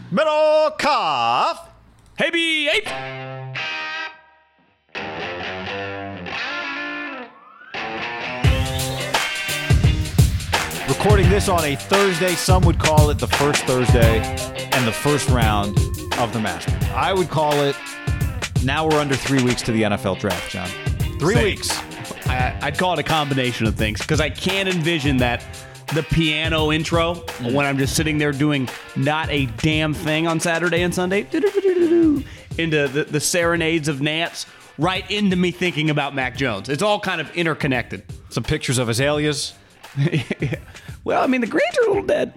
Middle Cuff. Hey, B8. Recording this on a Thursday. Some would call it the first Thursday and the first round of the Masters. I would call it, now we're under 3 weeks to the NFL draft, John. 3 weeks. I'd call it a combination of things because I can't envision that the piano intro when I'm just sitting there doing not a damn thing on Saturday and Sunday into the serenades of Nance right into me thinking about Mac Jones. It's all kind of interconnected. Some pictures of azaleas. Well, I mean, the greens are a little dead.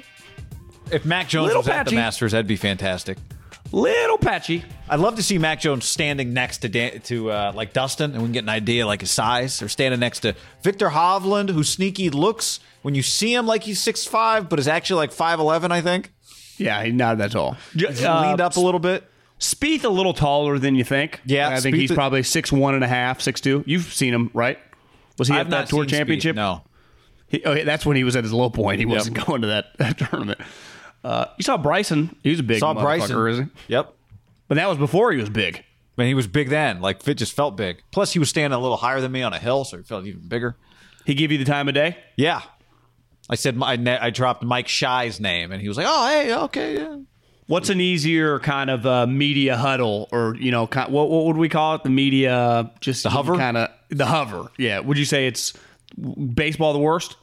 If Mac Jones Little was at the patchy. Masters, that'd be fantastic. Little patchy. I'd love to see Mac Jones standing next to like Dustin, and we can get an idea like his size, or standing next to Victor Hovland, who sneaky looks when you see him like he's 6'5", but is actually like 5'11", I think. Yeah, he's not that tall. He's leaned up a little bit. Spieth a little taller than you think. Yeah, I think Spieth- he's probably 6'1 and a half, 6'2". You've seen him, right? Was he I've at that not tour seen championship? Spieth, no. That's when he was at his low point. He wasn't going to that tournament. You saw Bryson. He was a big Saw motherfucker, Bryson. isn't he? Yep. But that was before he was big. And he was big then. Like, Fit just felt big. Plus, he was standing a little higher than me on a hill, so he felt even bigger. He give you the time of day? Yeah. I said, I dropped Mike Shy's name, and he was like, oh, hey, okay, yeah. What's an easier kind of media huddle, or what would we call it? The media, just The hover? kind of the hover. Yeah. Would you say it's baseball the worst?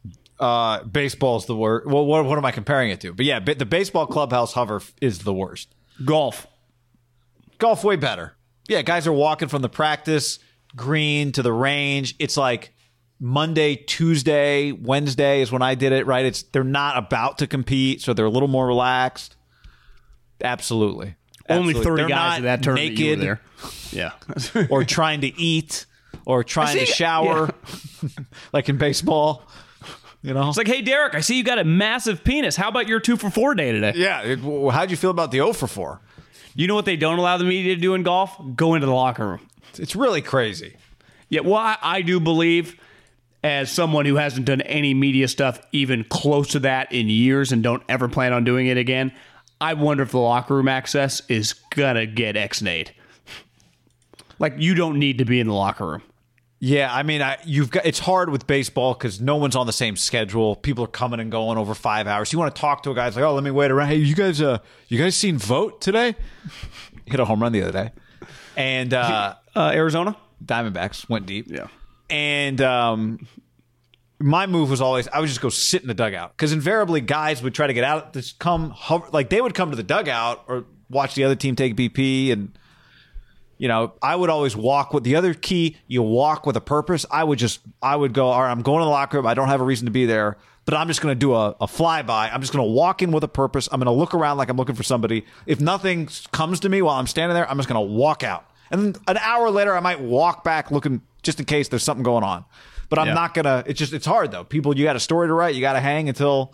Baseball's the worst. Well, what am I comparing it to? But yeah, the baseball clubhouse hover is the worst. Golf. Golf, way better. Yeah, guys are walking from the practice green to the range. It's like Monday, Tuesday, Wednesday is when I did it, right? They're not about to compete, so they're a little more relaxed. Absolutely. Only 30 They're guys not at that tournament you were naked there. Yeah. or trying to eat or trying to shower like in baseball. You know? It's like, hey, Derek, I see you got a massive penis. How about your 2 for 4 day today? Yeah. How'd you feel about the 0 for 4? You know what they don't allow the media to do in golf? Go into the locker room. It's really crazy. Yeah, well, I do believe, as someone who hasn't done any media stuff even close to that in years and don't ever plan on doing it again, I wonder if the locker room access is going to get X-nayed. Like, you don't need to be in the locker room. Yeah, I mean, it's hard with baseball because no one's on the same schedule. People are coming and going over 5 hours. You want to talk to a guy, it's like, oh, let me wait around. Hey, you guys seen Vote today? Hit a home run the other day. And Arizona? Diamondbacks went deep. Yeah. And my move was always, I would just go sit in the dugout because invariably guys would try to get out, just come, like they would come to the dugout or watch the other team take BP. And, I would always walk with the other key. You walk with a purpose. I would go, all right, I'm going to the locker room. I don't have a reason to be there, but I'm just going to do a flyby. I'm just going to walk in with a purpose. I'm going to look around like I'm looking for somebody. If nothing comes to me while I'm standing there, I'm just going to walk out. And then an hour later, I might walk back looking just in case there's something going on. But I'm not going to, it's hard though. People, you got a story to write. You got to hang until,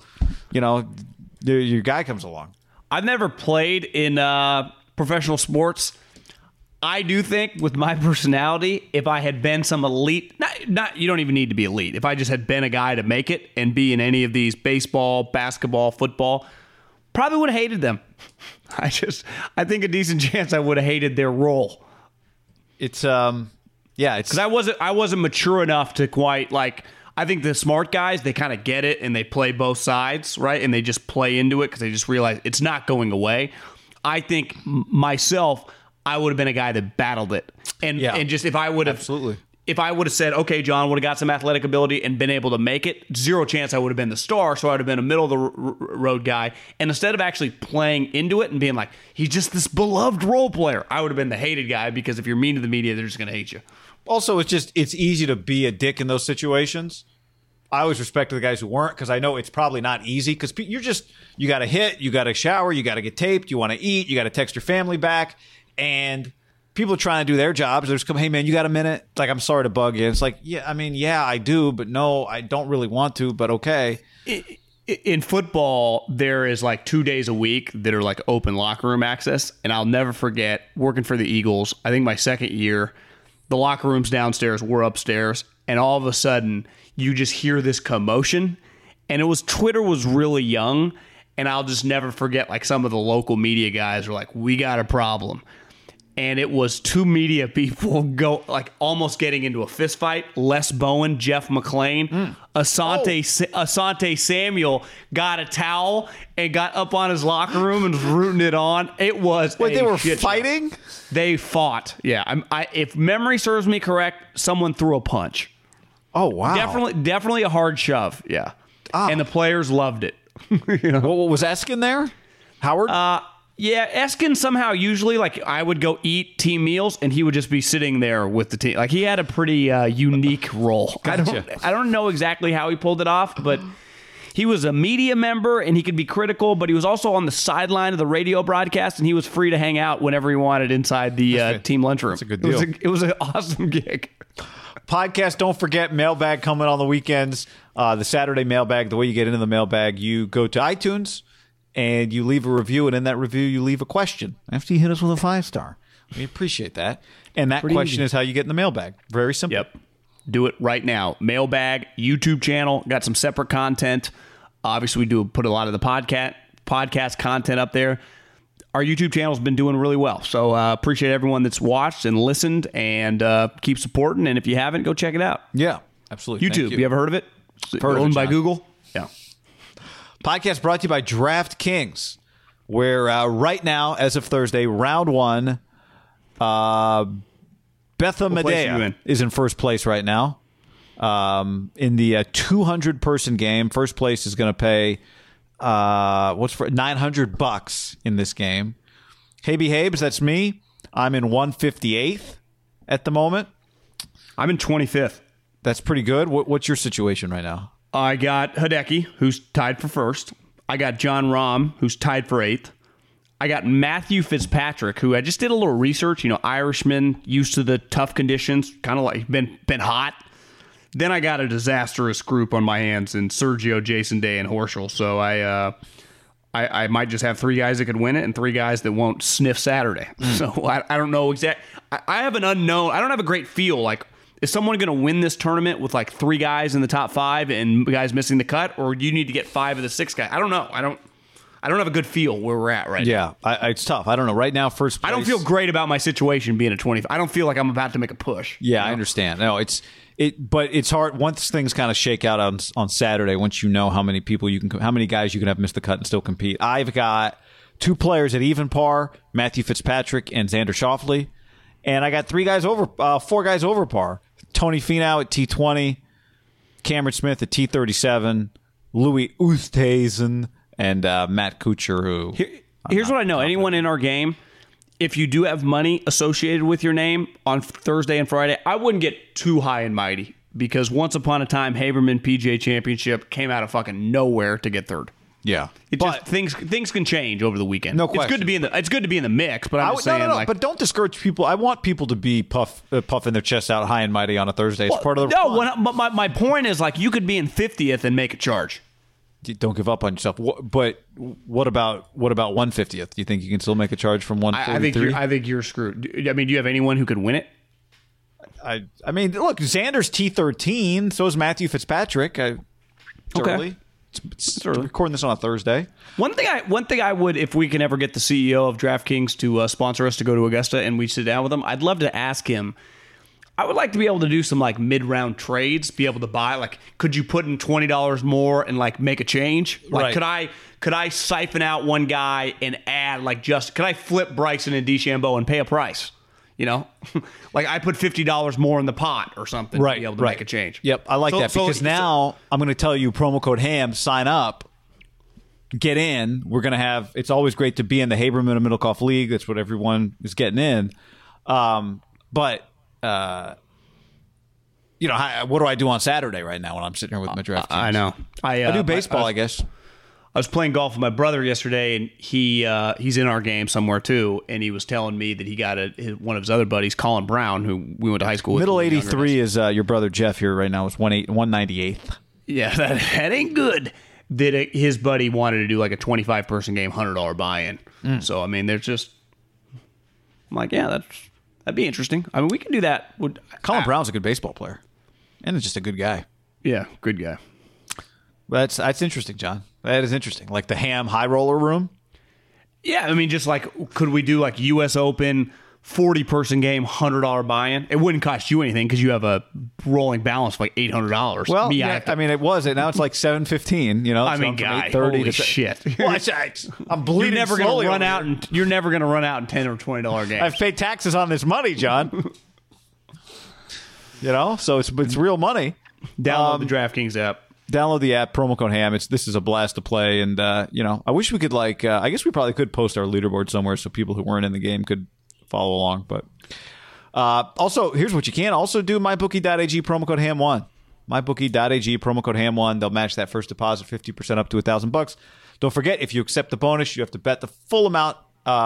your guy comes along. I've never played in professional sports. I do think with my personality, if I had been some elite, not you don't even need to be elite. If I just had been a guy to make it and be in any of these baseball, basketball, football, probably would have hated them. I think a decent chance I would have hated their role. It's because I wasn't mature enough to quite like. I think the smart guys, they kind of get it and they play both sides, right? And they just play into it because they just realize it's not going away. I think myself, I would have been a guy that battled it. And just if I would have absolutely. If I would have said, okay, John, would have got some athletic ability and been able to make it, zero chance I would have been the star, so I would have been a middle-of-the-road guy. And instead of actually playing into it and being like, he's just this beloved role player, I would have been the hated guy because if you're mean to the media, they're just going to hate you. Also, it's easy to be a dick in those situations. I always respected the guys who weren't because I know it's probably not easy because you got to hit, you got to shower, you got to get taped, you want to eat, you got to text your family back, and people are trying to do their jobs. They're just come, hey man, you got a minute? It's like, I'm sorry to bug you. It's like, yeah, I do, but no, I don't really want to, but okay. In football, there is like 2 days a week that are like open locker room access, and I'll never forget working for the Eagles. I think my second year, the locker rooms downstairs were upstairs, and all of a sudden you just hear this commotion, and Twitter was really young, And I'll just never forget, like, some of the local media guys were like, we got a problem. And it was two media people almost getting into a fist fight. Les Bowen, Jeff McClain, Asante Samuel got a towel and got up on his locker room and was rooting it on. It was Wait, they were fighting? They fought. Yeah. If memory serves me correct, someone threw a punch. Oh, wow. Definitely a hard shove. Yeah. And the players loved it. You know? What was Eskin there? Howard? Yeah, Eskin somehow usually, like, I would go eat team meals and he would just be sitting there with the team. Like, he had a pretty unique role. Gotcha. I don't know exactly how he pulled it off, but he was a media member and he could be critical, but he was also on the sideline of the radio broadcast and he was free to hang out whenever he wanted inside the team lunchroom. That's a good deal. It was an awesome gig. Podcast, don't forget, mailbag coming on the weekends. The Saturday mailbag, the way you get into the mailbag, you go to iTunes and you leave a review, and in that review, you leave a question. After you hit us with a 5-star. We appreciate that. And that question is how you get in the mailbag. Very simple. Yep. Do it right now. Mailbag, YouTube channel, got some separate content. Obviously, we do put a lot of the podcast content up there. Our YouTube channel's been doing really well. So appreciate everyone that's watched and listened, and keep supporting. And if you haven't, go check it out. Yeah, absolutely. YouTube, Thank you ever heard of it? Heard of Owned it, by John. Google? Yeah. Podcast brought to you by DraftKings, where right now, as of Thursday, round one, Betha place are you Medea in? is in first place right now. In the 200-person game, first place is going to pay $900 in this game. Habe Habes, that's me. I'm in 158th at the moment. I'm in 25th. That's pretty good. What's your situation right now? I got Hideki, who's tied for first. I got John Rahm, who's tied for 8th. I got Matthew Fitzpatrick, who I just did a little research. You know, Irishman, used to the tough conditions, kind of like been hot. Then I got a disastrous group on my hands in Sergio, Jason Day, and Horschel. So I might just have 3 guys that could win it and 3 guys that won't sniff Saturday. So I don't know exactly. I have an unknown. I don't have a great feel. Like, is someone going to win this tournament with like 3 guys in the top 5 and guys missing the cut, or do you need to get 5 of the 6 guys? I don't know. I don't have a good feel where we're at right now. Yeah, it's tough. I don't know. Right now, first place. I don't feel great about my situation being a 20. I don't feel like I'm about to make a push. Yeah, I understand. No, but it's hard once things kind of shake out on Saturday. Once you know how many guys you can have miss the cut and still compete. I've got 2 players at even par: Matthew Fitzpatrick and Xander Schauffele, and I got 4 guys over par: Tony Finau at T20, Cameron Smith at T37, Louis Oosthuizen, and Matt Kuchar. Here's what I know: anyone in our game, if you do have money associated with your name on Thursday and Friday, I wouldn't get too high and mighty, because once upon a time, Haberman PGA Championship came out of fucking nowhere to get 3rd. Yeah, But things can change over the weekend. No It's good question. to be in the mix, but I'm just saying, no, but don't discourage people. I want people to be puffing their chests out high and mighty on a Thursday. It's part of the fun. But my point is, like, you could be in 50th and make a charge. Don't give up on yourself. But what about 150th? Do you think you can still make a charge from 143? I think you're screwed. I mean, do you have anyone who could win it? I mean, look, Xander's T13. So is Matthew Fitzpatrick. It's early. It's early. Recording this on a Thursday. One thing I would, if we can ever get the CEO of DraftKings to sponsor us to go to Augusta and we sit down with him, I'd love to ask him. I would like to be able to do some like mid-round trades, be able to buy, like, could you put in $20 more and like make a change? Like, Right. could I siphon out one guy and add could I flip Bryson and DeChambeau and pay a price? You know, like I put $50 more in the pot or something to be able to make a change. Yep, I like that, because now I'm going to tell you promo code HAM, sign up, get in. We're going to have. It's always great to be in the Haberman and Middlecoff League. That's what everyone is getting in. But you know, what do I do on Saturday right now when I'm sitting here with my draft teams? I know. I do baseball, I guess. I was playing golf with my brother yesterday, and he's in our game somewhere too. And he was telling me that he got one of his other buddies, Colin Brown, who we went to high school with. Middle 83 is your brother Jeff here right now. Is 198th. Yeah, that ain't good. That his buddy wanted to do like a 25-person game, $100 buy-in. So I mean, there's just, I'm like, yeah, that'd be interesting. I mean, we can do that. Colin Brown's a good baseball player, and just a good guy. Yeah, good guy. That's interesting, John. That is interesting. Like the Ham high roller room. Yeah, I mean, just like, could we do like U.S. Open 40-person game, $100 buy-in? It wouldn't cost you anything because you have a rolling balance of like $800. Well, I mean, it was. Now it's like $715. You know, I mean, guy, holy shit! Well, I'm bleeding. You're never going to run out, and you're never going to run out in $10 or $20 games. I've paid taxes on this money, John. You know, so it's real money. Download the DraftKings app. Download the app, promo code HAM. This is a blast to play, and you know, I wish we could I guess we probably could post our leaderboard somewhere so people who weren't in the game could follow along. But also, here's what you can also do: MyBookie.ag, promo code HAM1. MyBookie.ag, promo code HAM1. They'll match that first deposit 50% up to $1,000. Don't forget, if you accept the bonus, you have to bet the full amount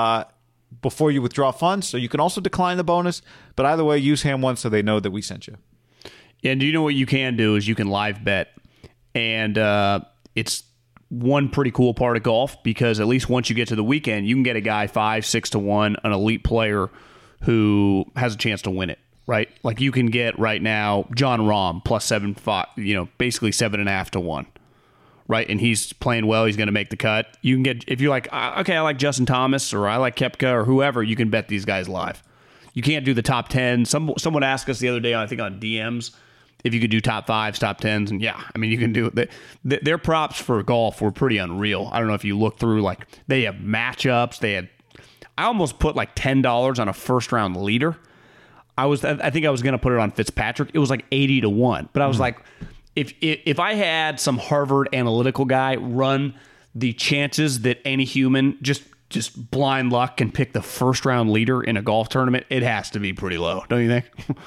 before you withdraw funds. So you can also decline the bonus. But either way, use HAM1 so they know that we sent you. And do you know what you can do is you can live bet. And it's one pretty cool part of golf because at least once you get to the weekend, you can get a guy 5-6 to 1, an elite player who has a chance to win it, right? Like you can get right now John Rahm plus 7.5, you know, basically 7.5 to 1, right? And he's playing well. He's going to make the cut. You can get, if you're like, okay, I like Justin Thomas or I like Koepka or whoever, you can bet these guys live. You can't do the top 10. Someone asked us the other day, I think on DMs, if you could do top 5s, top 10s, and yeah, I mean, you can do it. Their props for golf were pretty unreal. I don't know if you look through, like, they have matchups. I almost put like $10 on a first-round leader. I think I was going to put it on Fitzpatrick. It was like 80 to 1. But I was like, if I had some Harvard analytical guy run the chances that any human just blind luck can pick the first-round leader in a golf tournament, it has to be pretty low, don't you think?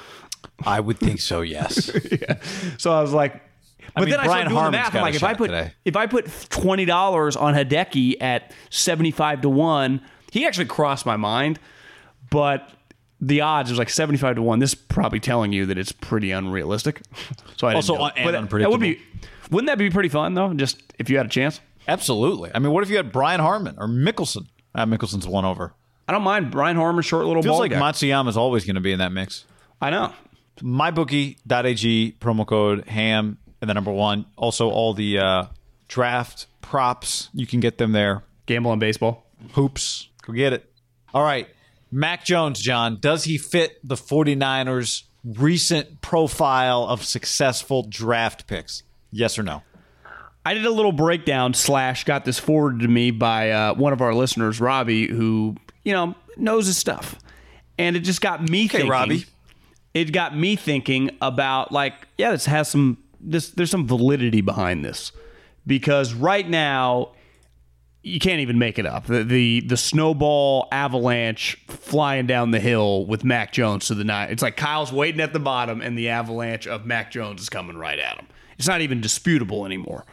I would think so, yes. Yeah. So I was like, but then I started doing the math. I'm like, if I put $20 on Hideki at 75 to 1, he actually crossed my mind, but the odds was like 75 to 1. This is probably telling you that it's pretty unrealistic. So I didn't do it. And unpredictable. Wouldn't that be pretty fun though? Just if you had a chance. Absolutely. I mean, what if you had Brian Harman or Mickelson? Mickelson's one over. I don't mind Brian Harman, short little Feels ball like guy. Matsuyama's always going to be in that mix. I know. MyBookie.ag, promo code HAM, and the number 1. Also, all the draft props, you can get them there. Gamble on baseball. Hoops. Go get it. All right. Mac Jones, John, does he fit the 49ers' recent profile of successful draft picks? Yes or no? I did a little breakdown / got this forwarded to me by one of our listeners, Robbie, who, you know, knows his stuff. And it just got me thinking. Robbie. It got me thinking about, like, yeah, there's some validity behind this. Because right now, you can't even make it up. The snowball avalanche flying down the hill with Mac Jones to the night. It's like Kyle's waiting at the bottom, and the avalanche of Mac Jones is coming right at him. It's not even disputable anymore.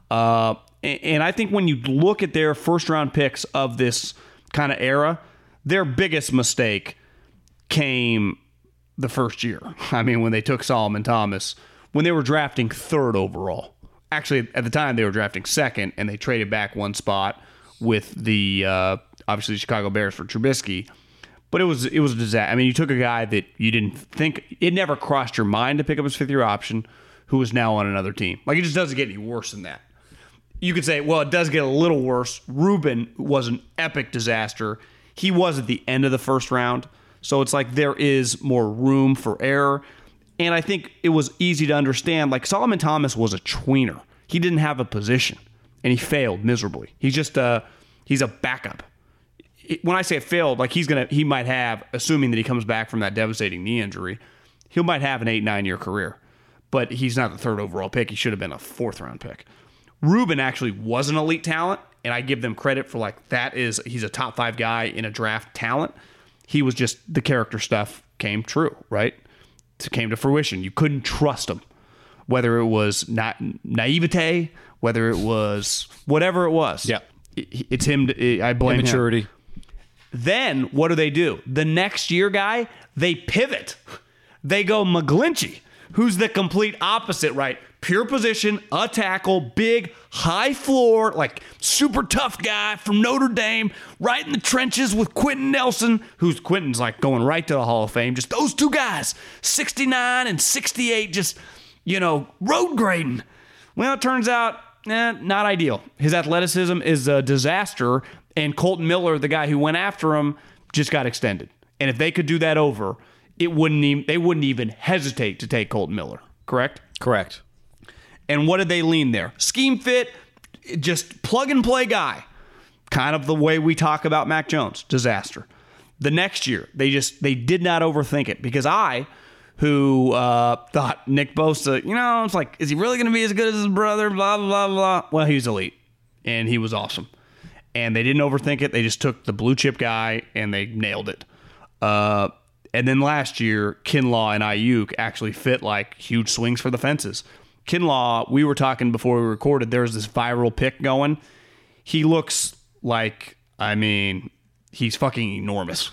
And I think when you look at their first-round picks of this kind of era, their biggest mistake came the first year. I mean, when they took Solomon Thomas, when they were drafting 3rd overall. Actually, at the time, they were drafting 2nd, and they traded back one spot with the, obviously, the Chicago Bears for Trubisky. But it was a disaster. I mean, you took a guy that you didn't think, it never crossed your mind to pick up his 5th-year option, who is now on another team. Like, it just doesn't get any worse than that. You could say, well, it does get a little worse. Reuben was an epic disaster. He was at the end of the first round. So it's like there is more room for error. And I think it was easy to understand. Like Solomon Thomas was a tweener. He didn't have a position, and he failed miserably. He's just he's a backup. When I say it failed, like he might have, assuming that he comes back from that devastating knee injury, he might have an 8-9 year career. But he's not the 3rd overall pick. He should have been a 4th round pick. Reuben actually was an elite talent, and I give them credit for he's a top 5 guy in a draft talent. He was just, the character stuff came true, right? It came to fruition. You couldn't trust him. Whether it was naivete, whether it was whatever it was. Yeah. It's him. I blame immaturity. him. Then what do? The next year, guy, they pivot. They go McGlinchey, who's the complete opposite, right? Pure position, a tackle, big, high floor, like super tough guy from Notre Dame, right in the trenches with Quentin Nelson, Quentin's like going right to the Hall of Fame. Just those two guys, 69 and 68, just, road grading. Well, it turns out not ideal. His athleticism is a disaster, and Colton Miller, the guy who went after him, just got extended. And if they could do that over, they wouldn't even hesitate to take Colton Miller, correct? Correct. And what did they lean there? Scheme fit, just plug and play guy. Kind of the way we talk about Mac Jones. Disaster. The next year, they did not overthink it, because who thought Nick Bosa, it's like, is he really going to be as good as his brother? Blah, blah, blah. Well, he was elite, and he was awesome. And they didn't overthink it. They just took the blue chip guy, and they nailed it. And then last year, Kinlaw and Ayuk actually fit like huge swings for the fences. Kinlaw, we were talking before we recorded, there's this viral pic going. He looks like, he's fucking enormous.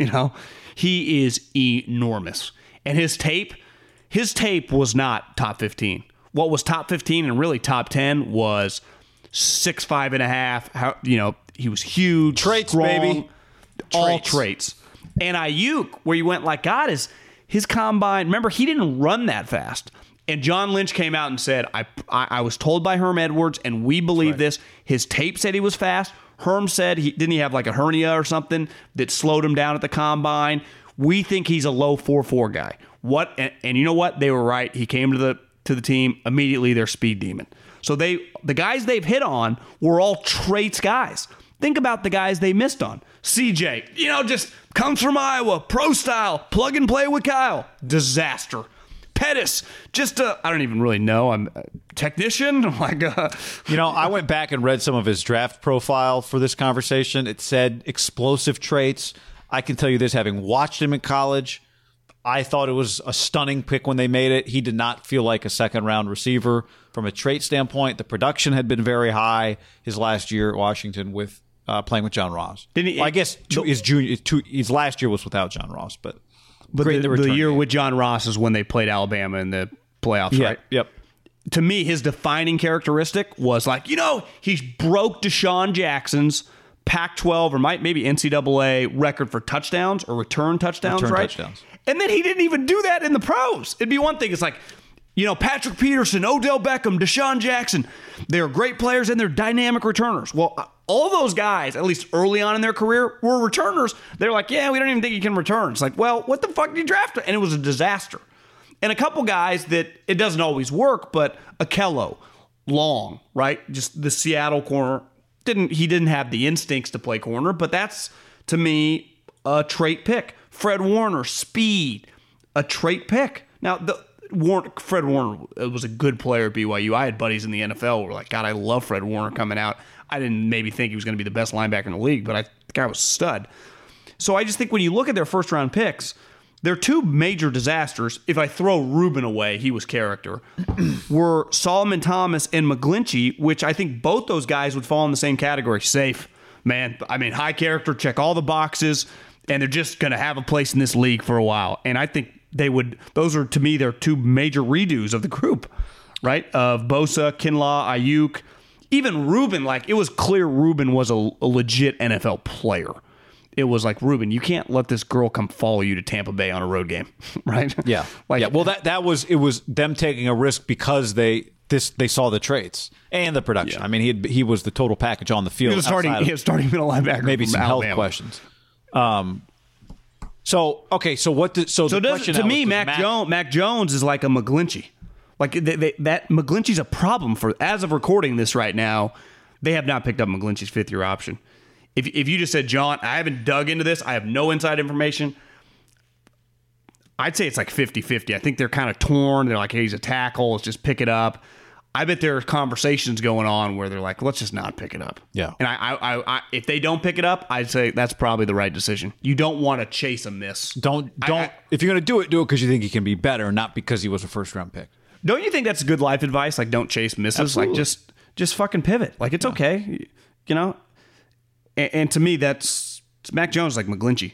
He is enormous. And his tape was not top 15. What was top 15 and really top 10 was 6'5" and a half. He was huge. Traits, strong, baby. All traits. And Ayuk, where you went like, God, is his combine. Remember, he didn't run that fast. And John Lynch came out and said, I was told by Herm Edwards, and we believe this. His tape said he was fast. Herm said, didn't he have like a hernia or something that slowed him down at the combine? We think he's a low 4.4 guy. And you know what? They were right. He came to the team immediately. Their speed demon. So the guys they've hit on were all traits guys. Think about the guys they missed on. CJ, just comes from Iowa, pro style, plug and play with Kyle. Disaster. Pettis, I don't even really know. I'm a technician. I'm like, I went back and read some of his draft profile for this conversation. It said explosive traits. I can tell you this, having watched him in college, I thought it was a stunning pick when they made it. He did not feel like a second-round receiver. From a trait standpoint, the production had been very high his last year at Washington with playing with John Ross. His last year was without John Ross, but the year with John Ross is when they played Alabama in the playoffs, right? Yep. To me, his defining characteristic was like, he's broke Deshaun Jackson's Pac-12 or maybe NCAA record for touchdowns or return touchdowns, right? Touchdowns. And then he didn't even do that in the pros. It'd be one thing. It's like, Patrick Peterson, Odell Beckham, Deshaun Jackson. They're great players and they're dynamic returners. Well, all those guys, at least early on in their career, were returners. They're like, yeah, we don't even think he can return. It's like, well, what the fuck did you draft him? And it was a disaster. And a couple guys that it doesn't always work, but Akello, Long, right? Just the Seattle corner. He didn't have the instincts to play corner, but that's, to me, a trait pick. Fred Warner, speed, a trait pick. Now, Fred Warner was a good player at BYU. I had buddies in the NFL who were like, God, I love Fred Warner coming out. I didn't maybe think he was going to be the best linebacker in the league, but the guy was a stud. So I just think when you look at their first-round picks, their two major disasters, if I throw Rubin away, he was character, were Solomon Thomas and McGlinchey, which I think both those guys would fall in the same category. Safe, man. High character, check all the boxes, and they're just going to have a place in this league for a while. And I think those are, to me, their two major redos of the group, right? Of Bosa, Kinlaw, Ayuk. Even Rubin, it was clear Rubin was a legit NFL player. It was like, Rubin, you can't let this girl come follow you to Tampa Bay on a road game, right? Yeah. Well, it was them taking a risk because they saw the traits and the production. Yeah. He was the total package on the field. He was starting middle linebacker. Maybe some Alabama. health questions. To me, Mac Jones is like a McGlinchey. Like that McGlinchey's a problem as of recording this right now. They have not picked up McGlinchey's fifth-year option. If you just said, John, I haven't dug into this, I have no inside information, I'd say it's like 50-50. I think they're kind of torn. They're like, hey, he's a tackle. Let's just pick it up. I bet there are conversations going on where they're like, let's just not pick it up. Yeah. And I if they don't pick it up, I'd say that's probably the right decision. You don't want to chase a miss. Don't. If you're going to do it because you think he can be better, not because he was a first-round pick. Don't you think that's good life advice? Like, don't chase misses. Absolutely. Like, just fucking pivot. Like, it's okay. And to me, it's Mac Jones like McGlinchey.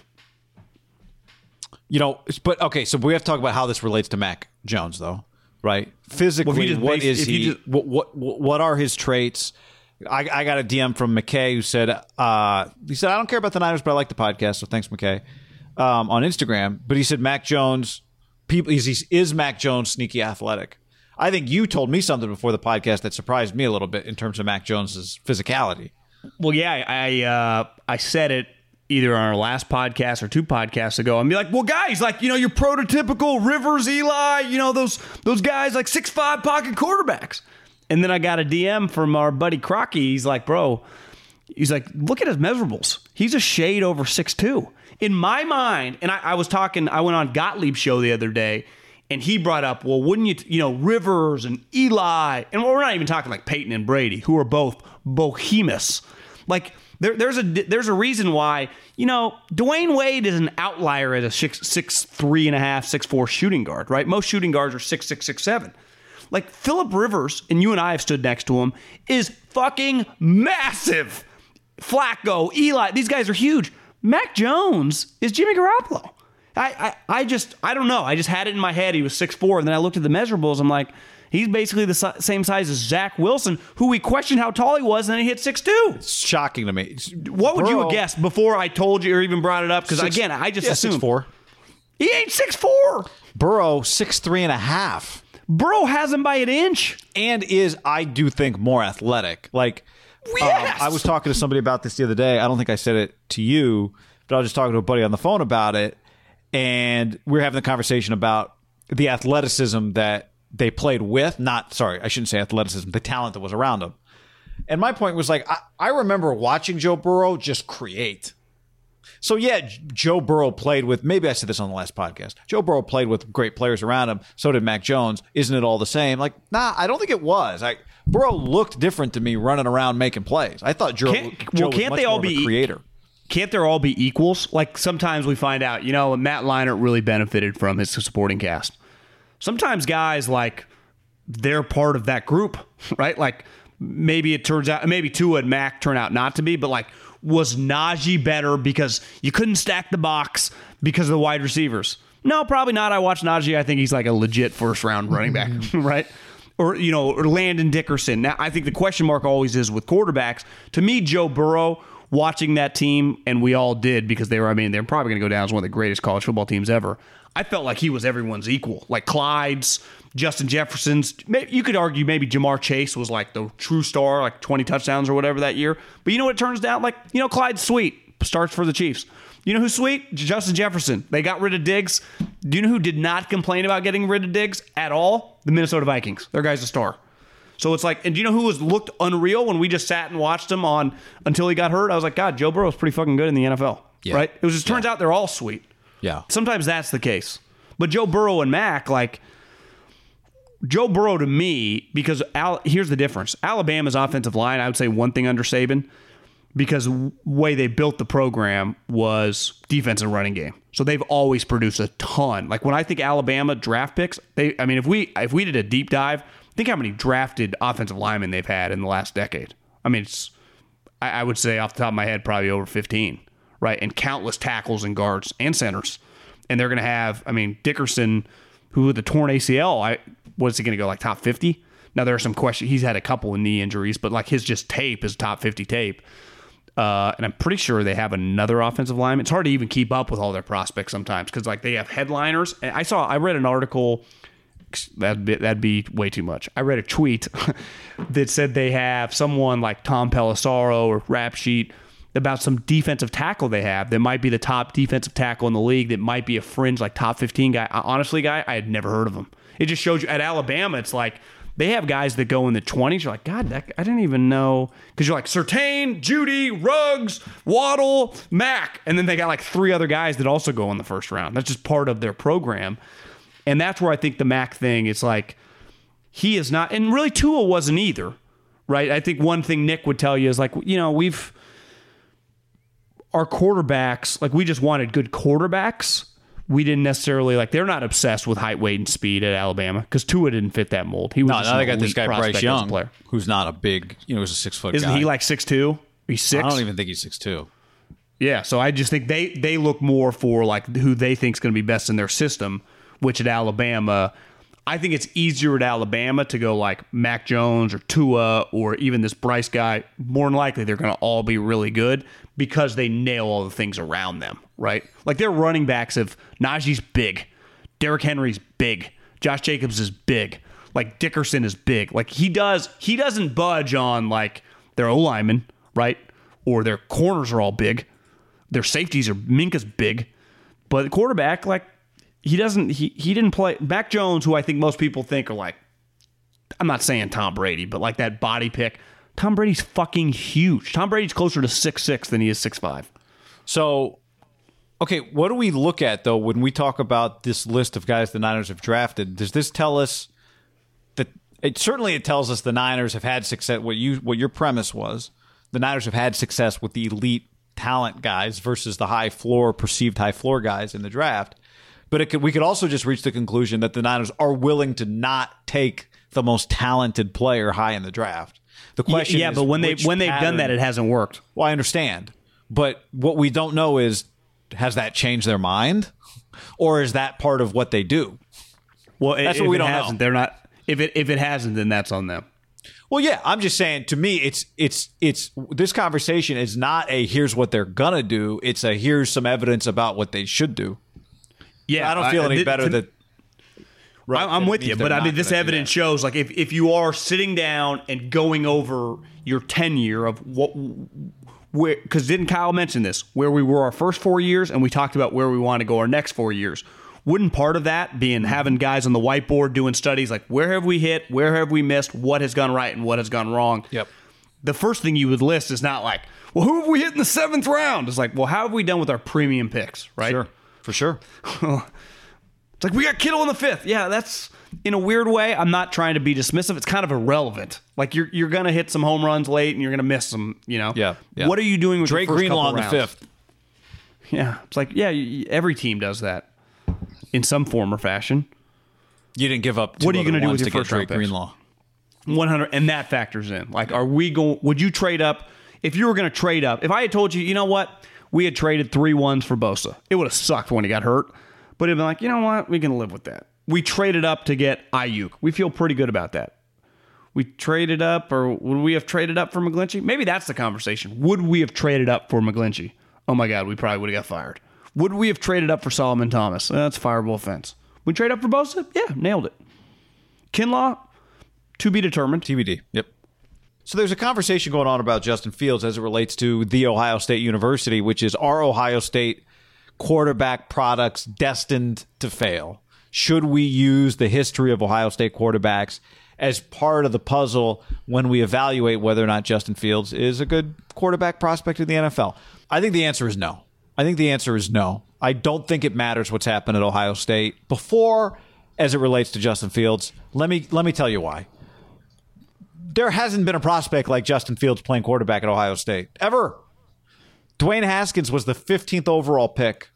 But okay, so we have to talk about how this relates to Mac Jones, though, right? Physically, what is he? What are his traits? I got a DM from McKay who said, I don't care about the Niners, but I like the podcast, so thanks, McKay, on Instagram. But he said Mac Jones, is Mac Jones sneaky athletic? I think you told me something before the podcast that surprised me a little bit in terms of Mac Jones's physicality. Well, yeah, I said it either on our last podcast or 2 podcasts ago, and be like, well, guys, like, your prototypical Rivers, Eli, those guys like 6'5" pocket quarterbacks. And then I got a DM from our buddy Crocky. He's like, bro, look at his measurables. He's a shade over 6'2". In my mind, and I went on Gottlieb's show the other day, and he brought up, well, wouldn't you, Rivers and Eli, and we're not even talking like Peyton and Brady, who are both behemoths. Like, there's a reason why, Dwayne Wade is an outlier as a 6'3.5", 6'4" shooting guard, right? Most shooting guards are 6'6", 6'7". Like, Phillip Rivers, and you and I have stood next to him, is fucking massive. Flacco, Eli, these guys are huge. Mac Jones is Jimmy Garoppolo. I don't know. I just had it in my head. He was 6'4", and then I looked at the measurables. I'm like, he's basically the same size as Zach Wilson, who we questioned how tall he was, and then he hit 6'2". It's shocking to me. What would you have guessed before I told you or even brought it up? Because, again, I just assumed. 6'4". He ain't 6'4". Burrow, 6'3.5". Burrow has him by an inch. And is, I do think, more athletic. Like, yes! I was talking to somebody about this the other day. I don't think I said it to you, but I was just talking to a buddy on the phone about it. And we were having the conversation about the athleticism that they played with. I shouldn't say athleticism, the talent that was around them. And my point was like, I remember watching Joe Burrow just create. So yeah, Joe Burrow played with, maybe I said this on the last podcast, Joe Burrow played with great players around him. So did Mac Jones. Isn't it all the same? Like, nah, I don't think it was. Burrow looked different to me running around making plays. I thought Joe was much more of a creator. Can't there all be equals? Like, sometimes we find out, Matt Leinart really benefited from his supporting cast. Sometimes guys, like, they're part of that group, right? Like, maybe it turns out, maybe Tua and Mac turn out not to be, but, like, was Najee better because you couldn't stack the box because of the wide receivers? No, probably not. I watched Najee. I think he's like a legit first-round running back, right? Or Landon Dickerson. Now, I think the question mark always is with quarterbacks. To me, Joe Burrow, watching that team, and we all did because they're probably going to go down as one of the greatest college football teams ever. I felt like he was everyone's equal. Like Clyde's, Justin Jefferson's. You could argue maybe Jamar Chase was like the true star, like 20 touchdowns or whatever that year. But you know what it turns out? Like, Clyde's sweet. Starts for the Chiefs. You know who's sweet? Justin Jefferson. They got rid of Diggs. Do you know who did not complain about getting rid of Diggs at all? The Minnesota Vikings. Their guy's a star. So it's like, and do you know who looked unreal when we just sat and watched him until he got hurt? I was like, God, Joe Burrow's pretty fucking good in the NFL. Yeah. Right? It just turns out they're all sweet. Yeah. Sometimes that's the case. But Joe Burrow and Mac, like, Joe Burrow to me, because here's the difference. Alabama's offensive line, I would say one thing under Saban, because the way they built the program was defense and running game. So they've always produced a ton. Like, when I think Alabama draft picks, if we did a deep dive, think how many drafted offensive linemen they've had in the last decade. I mean, I would say off the top of my head, probably over 15, right? And countless tackles and guards and centers. And they're going to have, Dickerson, who with the torn ACL, what is he going to go, like top 50? Now, there are some questions. He's had a couple of knee injuries, but like his just tape is top 50 tape. And I'm pretty sure they have another offensive lineman. It's hard to even keep up with all their prospects sometimes because like they have headliners. And I read an article. That'd be way too much. I read a tweet that said they have someone like Tom Pelissaro or Rap Sheet about some defensive tackle they have that might be the top defensive tackle in the league that might be a fringe like top 15 guy. Honestly, I had never heard of him. It just shows you at Alabama, it's like they have guys that go in the 20s. You're like, God, I didn't even know. Because you're like Surtain, Judy, Ruggs, Waddle, Mac. And then they got like 3 other guys that also go in the first round. That's just part of their program. And that's where I think the Mac thing is like, he is not, and really Tua wasn't either, right? I think one thing Nick would tell you is like, our quarterbacks, like we just wanted good quarterbacks. We didn't necessarily, like, they're not obsessed with height, weight, and speed at Alabama because Tua didn't fit that mold. He was now they got this guy, Bryce Young, who's not a big, was a 6 foot guy. Isn't he like 6'2"? He's 6? I don't even think he's 6'2". Yeah, so I just think they look more for like who they think is going to be best in their system, which at Alabama, I think it's easier at Alabama to go like Mac Jones or Tua or even this Bryce guy. More than likely, they're going to all be really good because they nail all the things around them, right? Like their running backs have Najee's big, Derrick Henry's big, Josh Jacobs is big. Like Dickerson is big. Like he doesn't budge on like their O-linemen, right? Or their corners are all big. Their safeties are Minka's big. But the quarterback, like he didn't play. Mac Jones, who I think most people think are like, I'm not saying Tom Brady, but like that body pick. Tom Brady's fucking huge. Tom Brady's closer to 6'6" than he is 6'5". So, okay, what do we look at, though, when we talk about this list of guys the Niners have drafted? Does this tell us that it tells us the Niners have had success? What your premise was, the Niners have had success with the elite talent guys versus the perceived high floor guys in the draft. But we could also just reach the conclusion that the Niners are willing to not take the most talented player high in the draft. The question is, but when they've done that, it hasn't worked. Well, I understand. But what we don't know is, has that changed their mind? Or is that part of what they do? Well, that's what we don't know. They're not. If it hasn't, then that's on them. Well, yeah, I'm just saying, to me, it's this conversation is not a here's what they're gonna do. It's a here's some evidence about what they should do. Yeah, I don't feel any better that. Right, I'm with you, but I mean, this evidence shows, like, if you are sitting down and going over your tenure of because didn't Kyle mention this, where we were our first 4 years, and we talked about where we want to go our next 4 years. Wouldn't part of that being having guys on the whiteboard doing studies like where have we hit, where have we missed, what has gone right, and what has gone wrong? Yep. The first thing you would list is not like, well, who have we hit in the 7th round? It's like, well, how have we done with our premium picks, right? Sure, for sure. It's like, we got Kittle in the 5th. Yeah, that's, in a weird way, I'm not trying to be dismissive. It's kind of irrelevant. Like, you're going to hit some home runs late, and you're going to miss some, you know? Yeah. What are you doing with Drake your first Greenlaw in the couple rounds? 5th. Yeah. It's like, yeah, every team does that in some form or fashion. You didn't give up. What are you going to do with your to get first round Drake picks? Greenlaw? 100, and that factors in. Like, would you trade up? If you were going to trade up, if I had told you, you know what? We had traded 3 1s for Bosa. It would have sucked when he got hurt. But it'd been like, you know what? We can live with that. We traded up to get Ayuk. We feel pretty good about that. We traded up, or would we have traded up for McGlinchey? Maybe that's the conversation. Would we have traded up for McGlinchey? Oh my God, we probably would have got fired. Would we have traded up for Solomon Thomas? That's a fireable offense. We trade up for Bosa? Yeah, nailed it. Kinlaw, to be determined. TBD. Yep. So there's a conversation going on about Justin Fields as it relates to The Ohio State University, which is, are Ohio State quarterback products destined to fail? Should we use the history of Ohio State quarterbacks as part of the puzzle when we evaluate whether or not Justin Fields is a good quarterback prospect in the NFL? I think the answer is no. I don't think it matters what's happened at Ohio State before as it relates to Justin Fields. Let me tell you why. There hasn't been a prospect like Justin Fields playing quarterback at Ohio State ever. Dwayne Haskins was the 15th overall pick.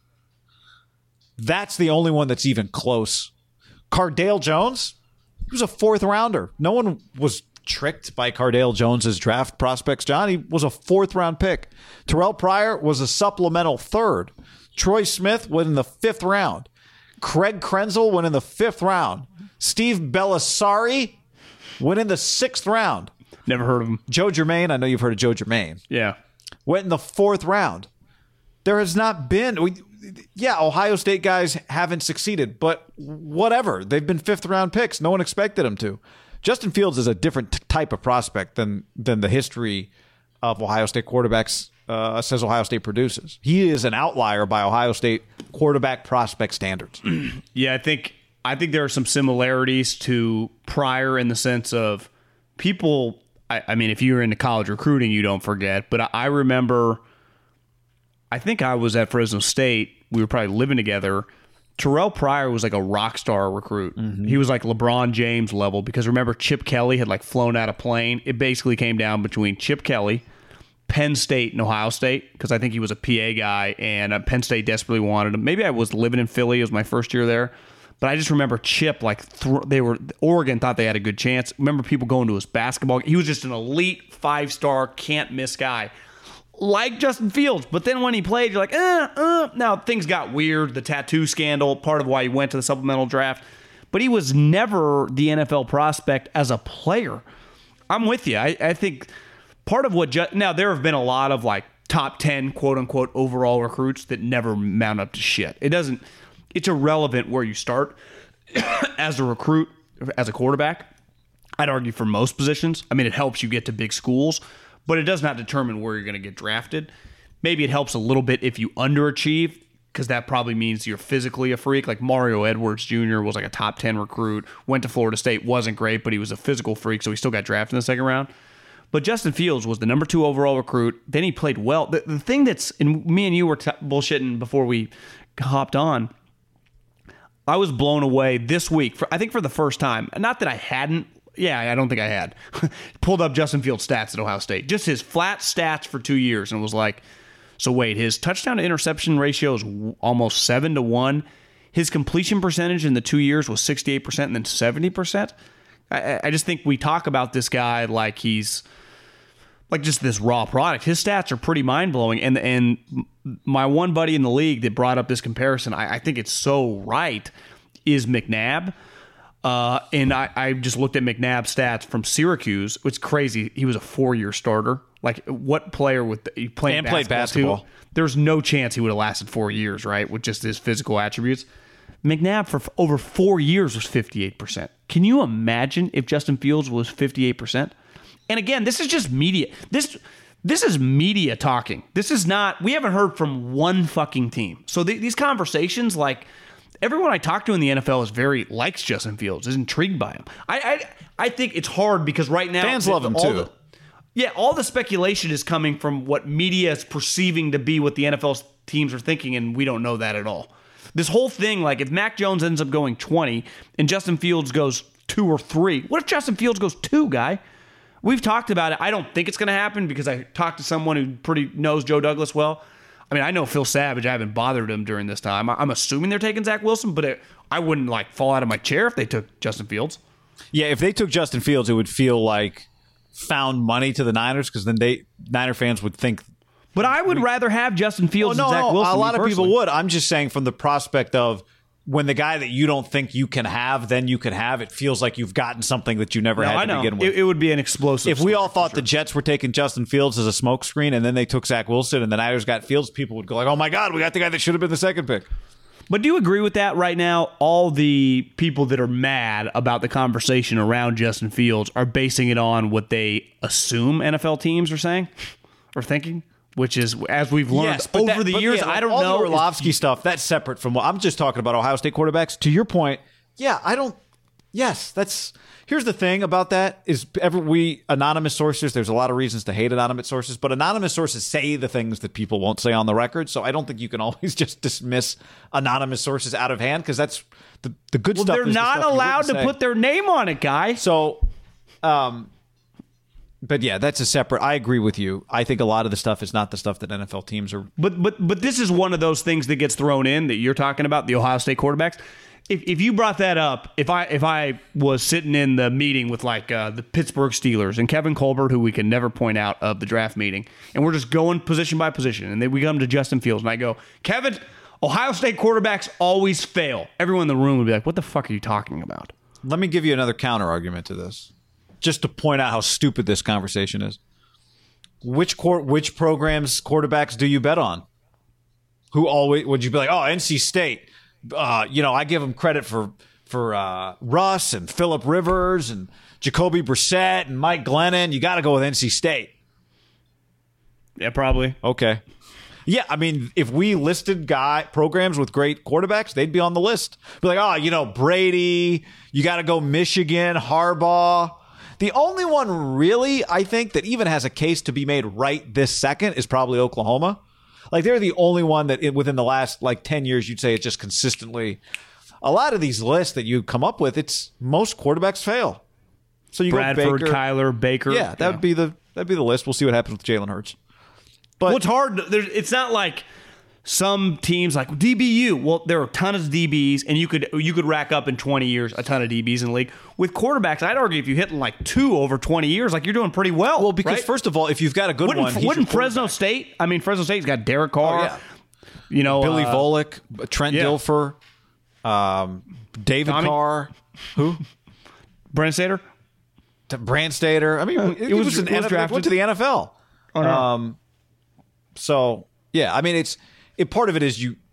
That's the only one that's even close. Cardale Jones, he was a 4th rounder. No one was tricked by Cardale Jones's draft prospects, John. He was a 4th round pick. Terrell Pryor was a supplemental 3rd. Troy Smith went in the 5th round. Craig Krenzel went in the 5th round. Steve Bellisari went in the 6th round. Never heard of him. Joe Germain, I know you've heard of Joe Germain. Yeah. Went in the 4th round. There has not been... Ohio State guys haven't succeeded, but whatever. They've been 5th round picks. No one expected them to. Justin Fields is a different type of prospect than the history of Ohio State quarterbacks says Ohio State produces. He is an outlier by Ohio State quarterback prospect standards. Yeah, I think there are some similarities to Pryor in the sense of people. I mean, if you're into college recruiting, you don't forget. But I remember, I think I was at Fresno State. We were probably living together. Terrell Pryor was like a rock star recruit. Mm-hmm. He was like LeBron James level because remember Chip Kelly had like flown out a plane. It basically came down between Chip Kelly, Penn State, and Ohio State because I think he was a PA guy and Penn State desperately wanted him. Maybe I was living in Philly. It was my first year there. But I just remember Chip, like Oregon thought they had a good chance. Remember people going to his basketball. He was just an elite 5-star, can't miss guy. Like Justin Fields. But then when he played, you're like, Now, things got weird. The tattoo scandal, part of why he went to the supplemental draft. But he was never the NFL prospect as a player. I'm with you. I think part of what... Now, there have been a lot of like top 10, quote-unquote, overall recruits that never mount up to shit. It's irrelevant where you start as a recruit. as a quarterback. I'd argue for most positions. I mean, it helps you get to big schools, but it does not determine where you're going to get drafted. Maybe it helps a little bit if you underachieve, because that probably means you're physically a freak. Like Mario Edwards Jr. was like a top 10 recruit, went to Florida State, wasn't great, but he was a physical freak, so he still got drafted in the second round. But Justin Fields was the number 2 overall recruit. Then he played well. The thing that's, and me and you were bullshitting before we hopped on, I was blown away this week, I think for the first time. Not that I hadn't. Yeah, I don't think I had. Pulled up Justin Fields' stats at Ohio State. Just his flat stats for 2 years, and was like, so wait, his touchdown to interception ratio is almost 7-1. His completion percentage in the 2 years was 68% and then 70%. I just think we talk about this guy like he's like just this raw product. His stats are pretty mind-blowing. And my one buddy in the league that brought up this comparison, I think it's so right, is McNabb. And I just looked at McNabb's stats from Syracuse. It's crazy. He was a 4-year starter. Like, what player with he played basketball? Too? There's no chance he would have lasted 4 years, right? With just his physical attributes. McNabb for over 4 years was 58%. Can you imagine if Justin Fields was 58%? And again, this is just media. This is media talking. This is not. We haven't heard from one fucking team. So these conversations, like. Everyone I talk to in the NFL likes Justin Fields, is intrigued by him. I think it's hard because right now fans love him too. All the speculation is coming from what media is perceiving to be what the NFL teams are thinking, and we don't know that at all. This whole thing, like if Mac Jones ends up going 20 and Justin Fields goes 2 or 3, what if Justin Fields goes 2, guy? We've talked about it. I don't think it's going to happen because I talked to someone who pretty knows Joe Douglas well. I mean, I know Phil Savage. I haven't bothered him during this time. I'm assuming they're taking Zach Wilson, but I wouldn't like fall out of my chair if they took Justin Fields. Yeah, if they took Justin Fields, it would feel like found money to the Niners because then Niner fans would think. But I would rather have Justin Fields than Zach Wilson. A lot of people would. I'm just saying from the prospect of when the guy that you don't think you can have, then you can have, it feels like you've gotten something that you never had to begin with. It would be an explosive. If we all thought the Jets were taking Justin Fields as a smokescreen and then they took Zach Wilson and the Niners got Fields, people would go like, oh my God, we got the guy that should have been the second pick. But do you agree with that right now? All the people that are mad about the conversation around Justin Fields are basing it on what they assume NFL teams are saying or thinking? Which is, as we've learned over the years, I don't know. All the Orlovsky stuff, that's separate from what I'm just talking about Ohio State quarterbacks. To your point, here's the thing about that is anonymous sources, there's a lot of reasons to hate anonymous sources, but anonymous sources say the things that people won't say on the record. So I don't think you can always just dismiss anonymous sources out of hand because that's the good stuff. They're not allowed to put their name on it, guy. So, but yeah, that's a separate. I agree with you. I think a lot of the stuff is not the stuff that NFL teams are. But this is one of those things that gets thrown in that you're talking about, the Ohio State quarterbacks. If you brought that up, if I was sitting in the meeting with like the Pittsburgh Steelers and Kevin Colbert, who we can never point out of the draft meeting, and we're just going position by position, and then we come to Justin Fields, and I go, Kevin, Ohio State quarterbacks always fail. Everyone in the room would be like, what the fuck are you talking about? Let me give you another counter argument to this, just to point out how stupid this conversation is. Which programs quarterbacks do you bet on? Who always would you be like? Oh, NC State. I give them credit for Russ and Phillip Rivers and Jacoby Brissett and Mike Glennon. You got to go with NC State. Yeah, probably. Okay. Yeah, I mean, if we listed programs with great quarterbacks, they'd be on the list. Be like, Brady. You got to go Michigan, Harbaugh. The only one really, I think, that even has a case to be made right this second is probably Oklahoma. Like, they're the only one that within the last, 10 years, you'd say it's just consistently. A lot of these lists that you come up with, it's most quarterbacks fail. So you Bradford, go Baker, Kyler, Baker. Yeah, that'd be the list. We'll see what happens with Jalen Hurts. But it's hard. It's not like some teams like DBU. Well, there are a ton of DBs, and you could rack up in 20 years a ton of DBs in the league. With quarterbacks, I'd argue if you hit 2 over 20 years, you're doing pretty well. Well, because right? First of all, if you've got a good wouldn't Fresno State? I mean, Fresno State's got Derek Carr. Billy Volek, Trent Dilfer, David Tommy? Carr, who? Brandstater. Brandstater. I mean, it was an NFL. Went to the NFL. Oh, no. So yeah, I mean, part of it is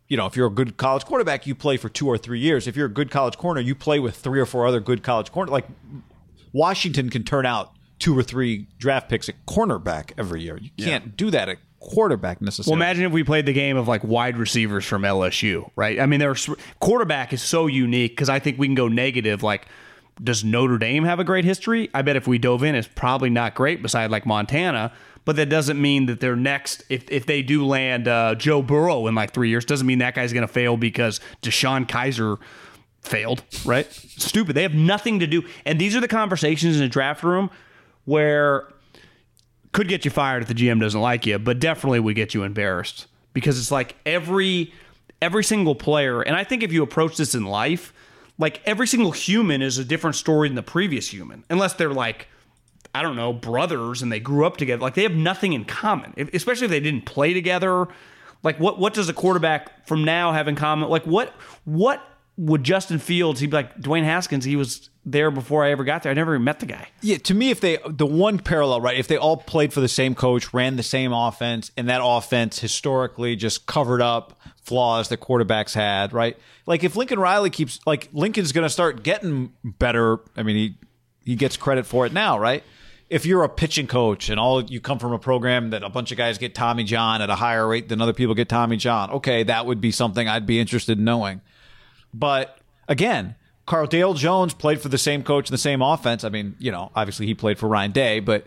if you're a good college quarterback, you play for 2 or 3 years. If you're a good college corner, you play with 3 or 4 other good college corners. Like Washington can turn out 2 or 3 draft picks at cornerback every year. You can't do that at quarterback necessarily. Well, imagine if we played the game of like wide receivers from LSU, right? I mean, quarterback is so unique because I think we can go negative. Like, does Notre Dame have a great history? I bet if we dove in, it's probably not great beside like Montana. But that doesn't mean that they're next. If they do land Joe Burrow in like 3 years, doesn't mean that guy's going to fail because Deshaun Kaiser failed, right? Stupid. They have nothing to do. And these are the conversations in the draft room where could get you fired if the GM doesn't like you, but definitely would get you embarrassed because it's like every single player. And I think if you approach this in life, like every single human is a different story than the previous human, unless they're like, I don't know, brothers and they grew up together. Like they have nothing in common, especially if they didn't play together. Like what does a quarterback from now have in common? Like what would Justin Fields, he'd be like Dwayne Haskins, he was there before I ever got there. I never even met the guy. Yeah, to me, the one parallel, right, if they all played for the same coach, ran the same offense, and that offense historically just covered up flaws that quarterbacks had, right? Like if Lincoln Riley Lincoln's going to start getting better. I mean, he gets credit for it now, right? If you're a pitching coach and you come from a program that a bunch of guys get Tommy John at a higher rate than other people get Tommy John, okay, that would be something I'd be interested in knowing. But again, Cardale Jones played for the same coach and the same offense. I mean, obviously he played for Ryan Day, but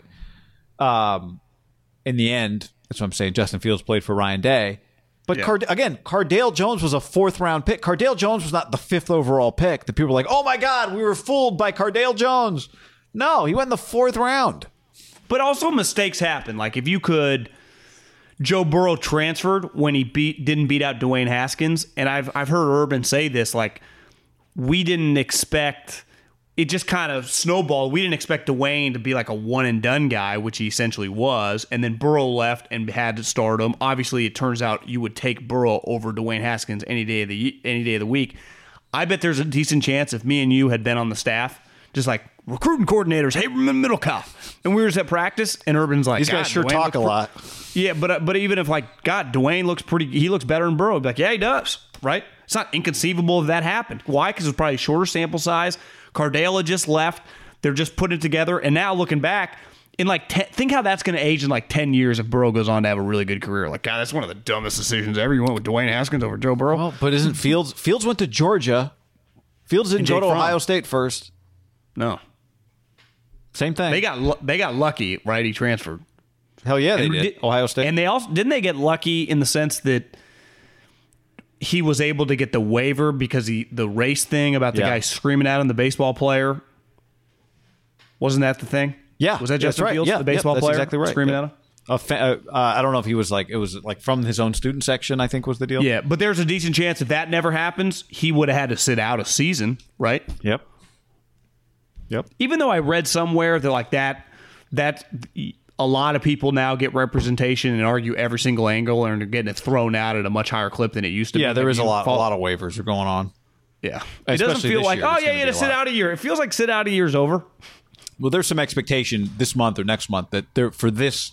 in the end, that's what I'm saying. Justin Fields played for Ryan Day. But Cardale Jones was a 4th-round pick. Cardale Jones was not the 5th overall pick. The people were like, oh my God, we were fooled by Cardale Jones. No, he went in the 4th round. But also mistakes happen. Like if you could, Joe Burrow transferred when he didn't beat out Dwayne Haskins, and I've heard Urban say this, like we didn't expect, it just kind of snowballed. We didn't expect Dwayne to be like a one and done guy, which he essentially was, and then Burrow left and had to start him. Obviously, it turns out you would take Burrow over Dwayne Haskins any day of the week. I bet there's a decent chance if me and you had been on the staff, just like recruiting coordinators, hey, Middlecoff, and we were just at practice, and Urban's like, these guys sure talk a lot. Yeah, but even if like, God, Dwayne he looks better than Burrow, I'd be like, yeah, he does, right? It's not inconceivable if that happened. Why? Because it was probably a shorter sample size. Cardale had just left. They're just putting it together, and now looking back, in like think how that's going to age in like 10 years if Burrow goes on to have a really good career. Like, God, that's one of the dumbest decisions ever. You went with Dwayne Haskins over Joe Burrow. Well, but isn't Fields went to Georgia? Fields didn't go to Ohio State first. No. Same thing. They got lucky, right? He transferred. Hell yeah, they did. Ohio State. And they also didn't they get lucky in the sense that he was able to get the waiver because the race thing about the guy screaming at him, the baseball player. Wasn't that the thing? Yeah. Was that Justin Fields, the baseball player? Exactly right. Screaming at him? I don't know if he was like, it was like from his own student section, I think was the deal. Yeah, but there's a decent chance if that never happens, he would have had to sit out a season, right? Yep. Even though I read somewhere that like that a lot of people now get representation and argue every single angle and are getting it thrown out at a much higher clip than it used to be. Yeah, there is a lot of waivers are going on. Yeah. It doesn't feel like, oh yeah, you had to sit out a year. It feels like sit out a year's over. Well, there's some expectation this month or next month that for this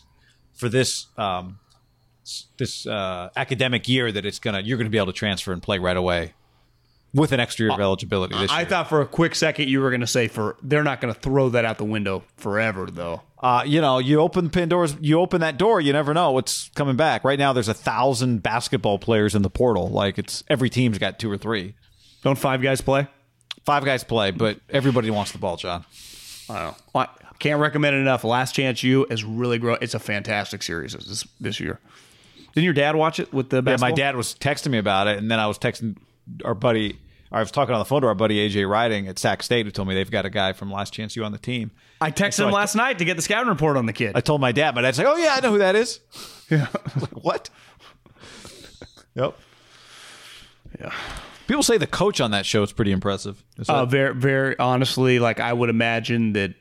academic year that you're gonna be able to transfer and play right away with an extra year of eligibility this year. I thought for a quick second you were going to say they're not going to throw that out the window forever, though. You open that door, you never know what's coming back. Right now, there's 1,000 basketball players in the portal. Like every team's got 2 or 3. Don't 5 guys play? 5 guys play, but everybody wants the ball, John. I don't know. I can't recommend it enough. Last Chance U is really it's a fantastic series this year. Didn't your dad watch it with the basketball? Yeah, my dad was texting me about it, and then I was texting I was talking on the phone to our buddy AJ Riding at Sac State, who told me they've got a guy from Last Chance U on the team. I texted him last night to get the scouting report on the kid. I told my dad. My dad's like, "Oh yeah, I know who that is." Yeah. Like, what? Yep. Yeah. People say the coach on that show is pretty impressive. Very, very honestly, like I would imagine that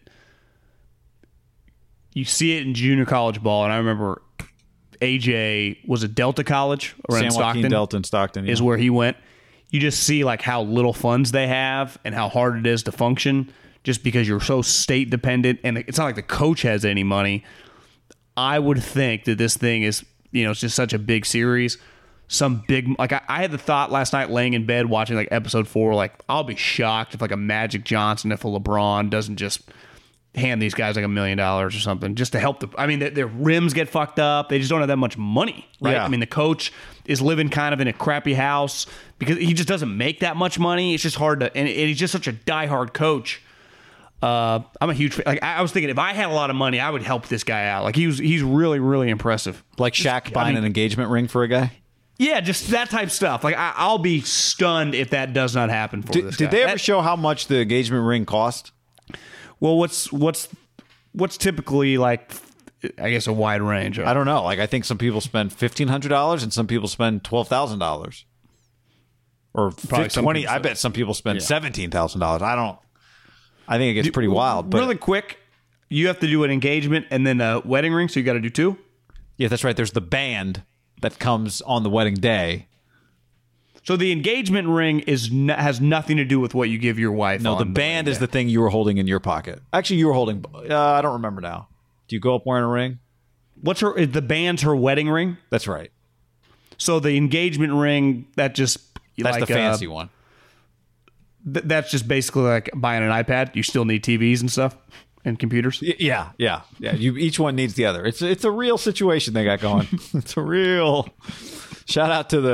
you see it in junior college ball, and I remember AJ was at Delta College around San Joaquin Stockton. Delta in Stockton is where he went. You just see like how little funds they have and how hard it is to function just because you're so state dependent, and it's not like the coach has any money. I would think that this thing is, it's just such a big series. some big, like I had the thought last night laying in bed watching like episode 4, like I'll be shocked if like a Magic Johnson, if a LeBron doesn't just hand these guys like $1 million or something just to help their rims get fucked up. They just don't have that much money, right? Yeah. I mean, the coach is living kind of in a crappy house because he just doesn't make that much money. It's just hard to, and he's just such a diehard coach. I'm a huge fan. Like I was thinking, if I had a lot of money, I would help this guy out. Like he's really, really impressive. Like Shaq buying an engagement ring for a guy. Yeah, just that type of stuff. Like I'll be stunned if that does not happen for this guy. Did they ever show how much the engagement ring cost? Well, what's typically like? I guess a wide range. I don't know. Like I think some people spend $1,500 and some people spend $12,000, or Probably 20. I bet some people spend $17,000. I think it gets pretty wild. But really quick, you have to do an engagement and then a wedding ring, so you got to do 2. yeah, that's right. There's the band that comes on the wedding day. So the engagement ring has nothing to do with what you give your wife. No, the band is the thing you were holding in your pocket. Actually, you were holding. I don't remember now. Do you go up wearing a ring? What's her? The band's her wedding ring. That's right. So the engagement ring that's the fancy one. That's just basically like buying an iPad. You still need TVs and stuff and computers. Yeah. Each one needs the other. It's a real situation they got going. It's a real. Shout out to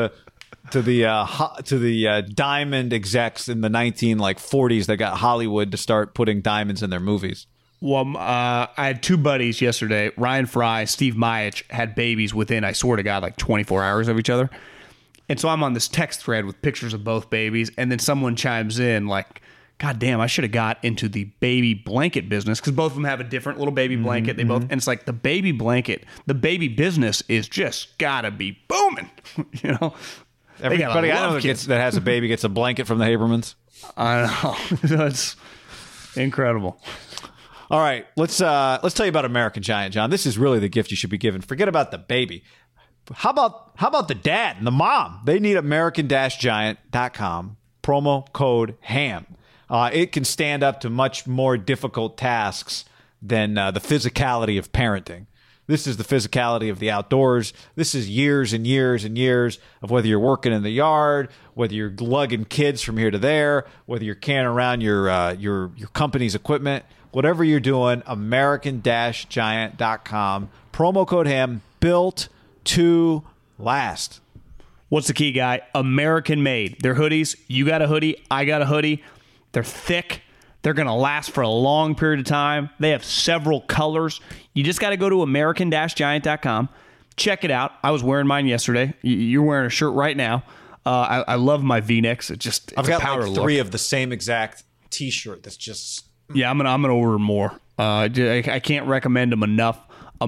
the diamond execs in the 1940s that got Hollywood to start putting diamonds in their movies. Well, I had 2 buddies yesterday. Ryan Fry, Steve Maich had babies within, I swear to God, like 24 hours of each other. And so I'm on this text thread with pictures of both babies, and then someone chimes in like, God damn, I should have got into the baby blanket business, because both of them have a different little baby blanket. They both, and it's like the baby blanket, the baby business is just gotta be booming. You know, everybody I know that has a baby gets a blanket from the Habermans. I know. That's incredible. All right, let's tell you about American Giant, John. This is really the gift you should be given. Forget about the baby. How about the dad and the mom? They need American-Giant.com, promo code HAM. It can stand up to much more difficult tasks than the physicality of parenting. This is the physicality of the outdoors. This is years and years and years of whether you're working in the yard, whether you're lugging kids from here to there, whether you're carrying around your company's equipment, whatever you're doing. American-Giant.com, promo code HAM, built to last. What's the key, guy? American made. They're hoodies. You got a hoodie. I got a hoodie. They're thick. They're going to last for a long period of time. They have several colors. You just got to go to American-Giant.com. Check it out. I was wearing mine yesterday. You're wearing a shirt right now. I love my V-necks. I've got like 3 of the same exact T-shirt. That's just... Yeah, I'm gonna order more. I can't recommend them enough.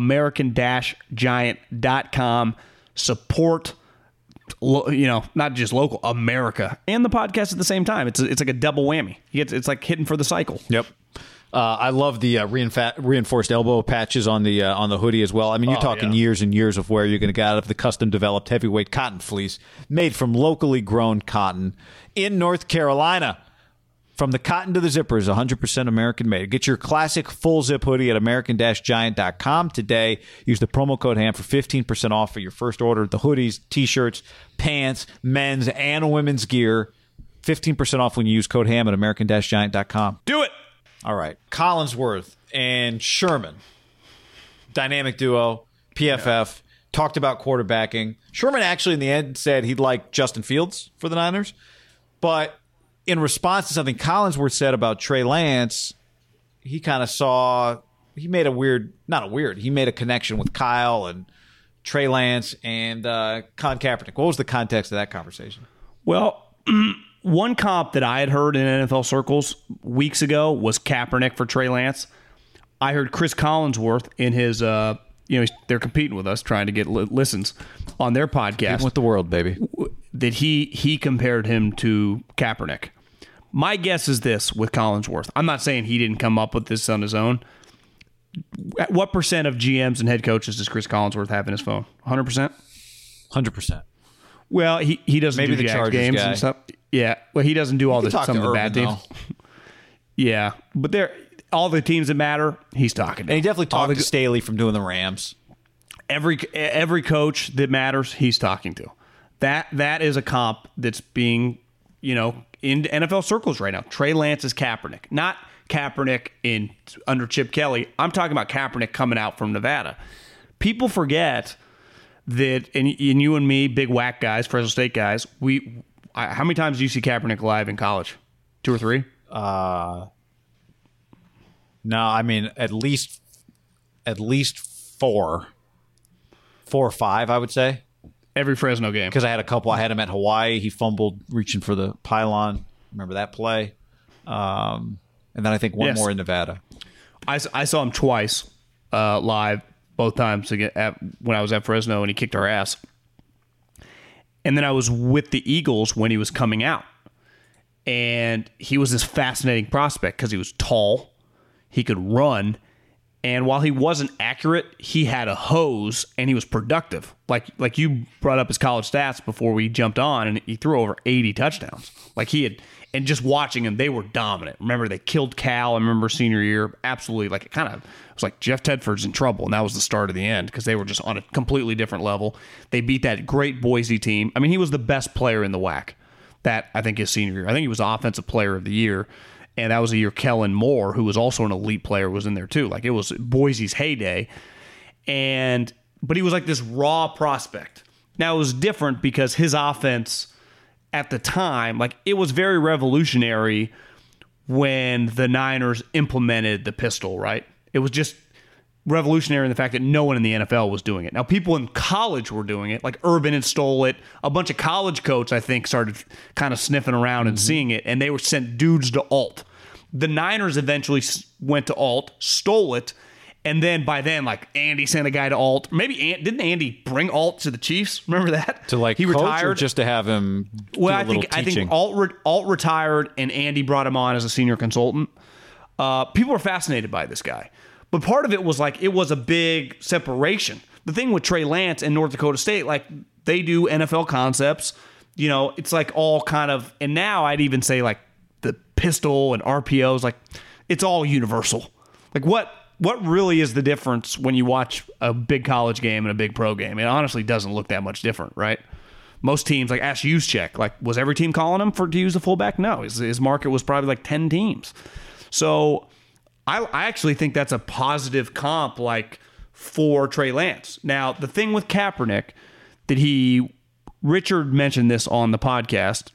American-Giant.com. Support, not just local, America, and the podcast at the same time. It's like a double whammy. It's like hitting for the cycle. Yep. I love the reinforced elbow patches on the hoodie as well. I mean, you're talking years and years of wear. You're going to get out of the custom developed heavyweight cotton fleece made from locally grown cotton in North Carolina. From the cotton to the zippers, 100% American made. Get your classic full zip hoodie at American-Giant.com today. Use the promo code HAM for 15% off for your first order. The hoodies, t-shirts, pants, men's and women's gear. 15% off when you use code HAM at American-Giant.com. Do it! All right. Collinsworth and Sherman. Dynamic duo. PFF. Talked about quarterbacking. Sherman actually in the end said he'd like Justin Fields for the Niners. But in response to something Collinsworth said about Trey Lance, he kind of he made a connection with Kyle and Trey Lance and Colin Kaepernick. What was the context of that conversation? Well, one comp that I had heard in NFL circles weeks ago was Kaepernick for Trey Lance. I heard Chris Collinsworth in his, they're competing with us, trying to get listens on their podcast. Even with the world, baby. That he compared him to Kaepernick. My guess is this with Collinsworth. I'm not saying he didn't come up with this on his own. What percent of GMs and head coaches does Chris Collinsworth have in his phone? 100%? 100%. Well, he doesn't Maybe do the Jags Chargers games guy. and stuff. Yeah, well, he doesn't do all some of the bad teams. Yeah, but all the teams that matter, he's talking to. And he definitely talked to Staley from doing the Rams. Every coach that matters, he's talking to. That is a comp that's being, in NFL circles right now. Trey Lance is Kaepernick, not Kaepernick under Chip Kelly. I'm talking about Kaepernick coming out from Nevada. People forget that, and you and me, big whack guys, Fresno State guys, how many times do you see Kaepernick live in college? 2 or 3? No, I mean at least 4 or 5, I would say. Every Fresno game. Because I had a couple. I had him at Hawaii. He fumbled reaching for the pylon. Remember that play? And then I think one more in Nevada. I saw him twice live, both times when I was at Fresno, and he kicked our ass. And then I was with the Eagles when he was coming out. And he was this fascinating prospect because he was tall, he could run, and while he wasn't accurate, he had a hose and he was productive. Like you brought up his college stats before we jumped on, and he threw over 80 touchdowns. And just watching him, they were dominant. Remember, they killed Cal. I remember senior year, absolutely. It was like Jeff Tedford's in trouble, and that was the start of the end because they were just on a completely different level. They beat that great Boise team. I mean, he was the best player in the WAC. That, I think, his senior year. I think he was Offensive Player of the Year, and that was the year Kellen Moore, who was also an elite player, was in there too. It was Boise's heyday, but he was like this raw prospect. Now, it was different because his offense at the time, it was very revolutionary when the Niners implemented the pistol, right? It was just revolutionary in the fact that no one in the NFL was doing it. Now, people in college were doing it, like Urban had stole it. A bunch of college coaches, I think, started kind of sniffing around and seeing it, and they were sent dudes to alt. The Niners eventually went to alt, stole it, and then by then, Andy sent a guy to alt. Maybe didn't Andy bring alt to the Chiefs? Remember that? To he coach retired, or just to have him. Do a little teaching? I think alt retired, and Andy brought him on as a senior consultant. People were fascinated by this guy. But part of it was it was a big separation. The thing with Trey Lance and North Dakota State, they do NFL concepts. It's all kind of, and now I'd even say the pistol and RPOs, it's all universal. What really is the difference when you watch a big college game and a big pro game? It honestly doesn't look that much different, right? Most teams, ask Juszczyk, was every team calling him to use the fullback? No, his market was probably 10 teams. So I actually think that's a positive comp, for Trey Lance. Now, the thing with Kaepernick that Richard mentioned this on the podcast,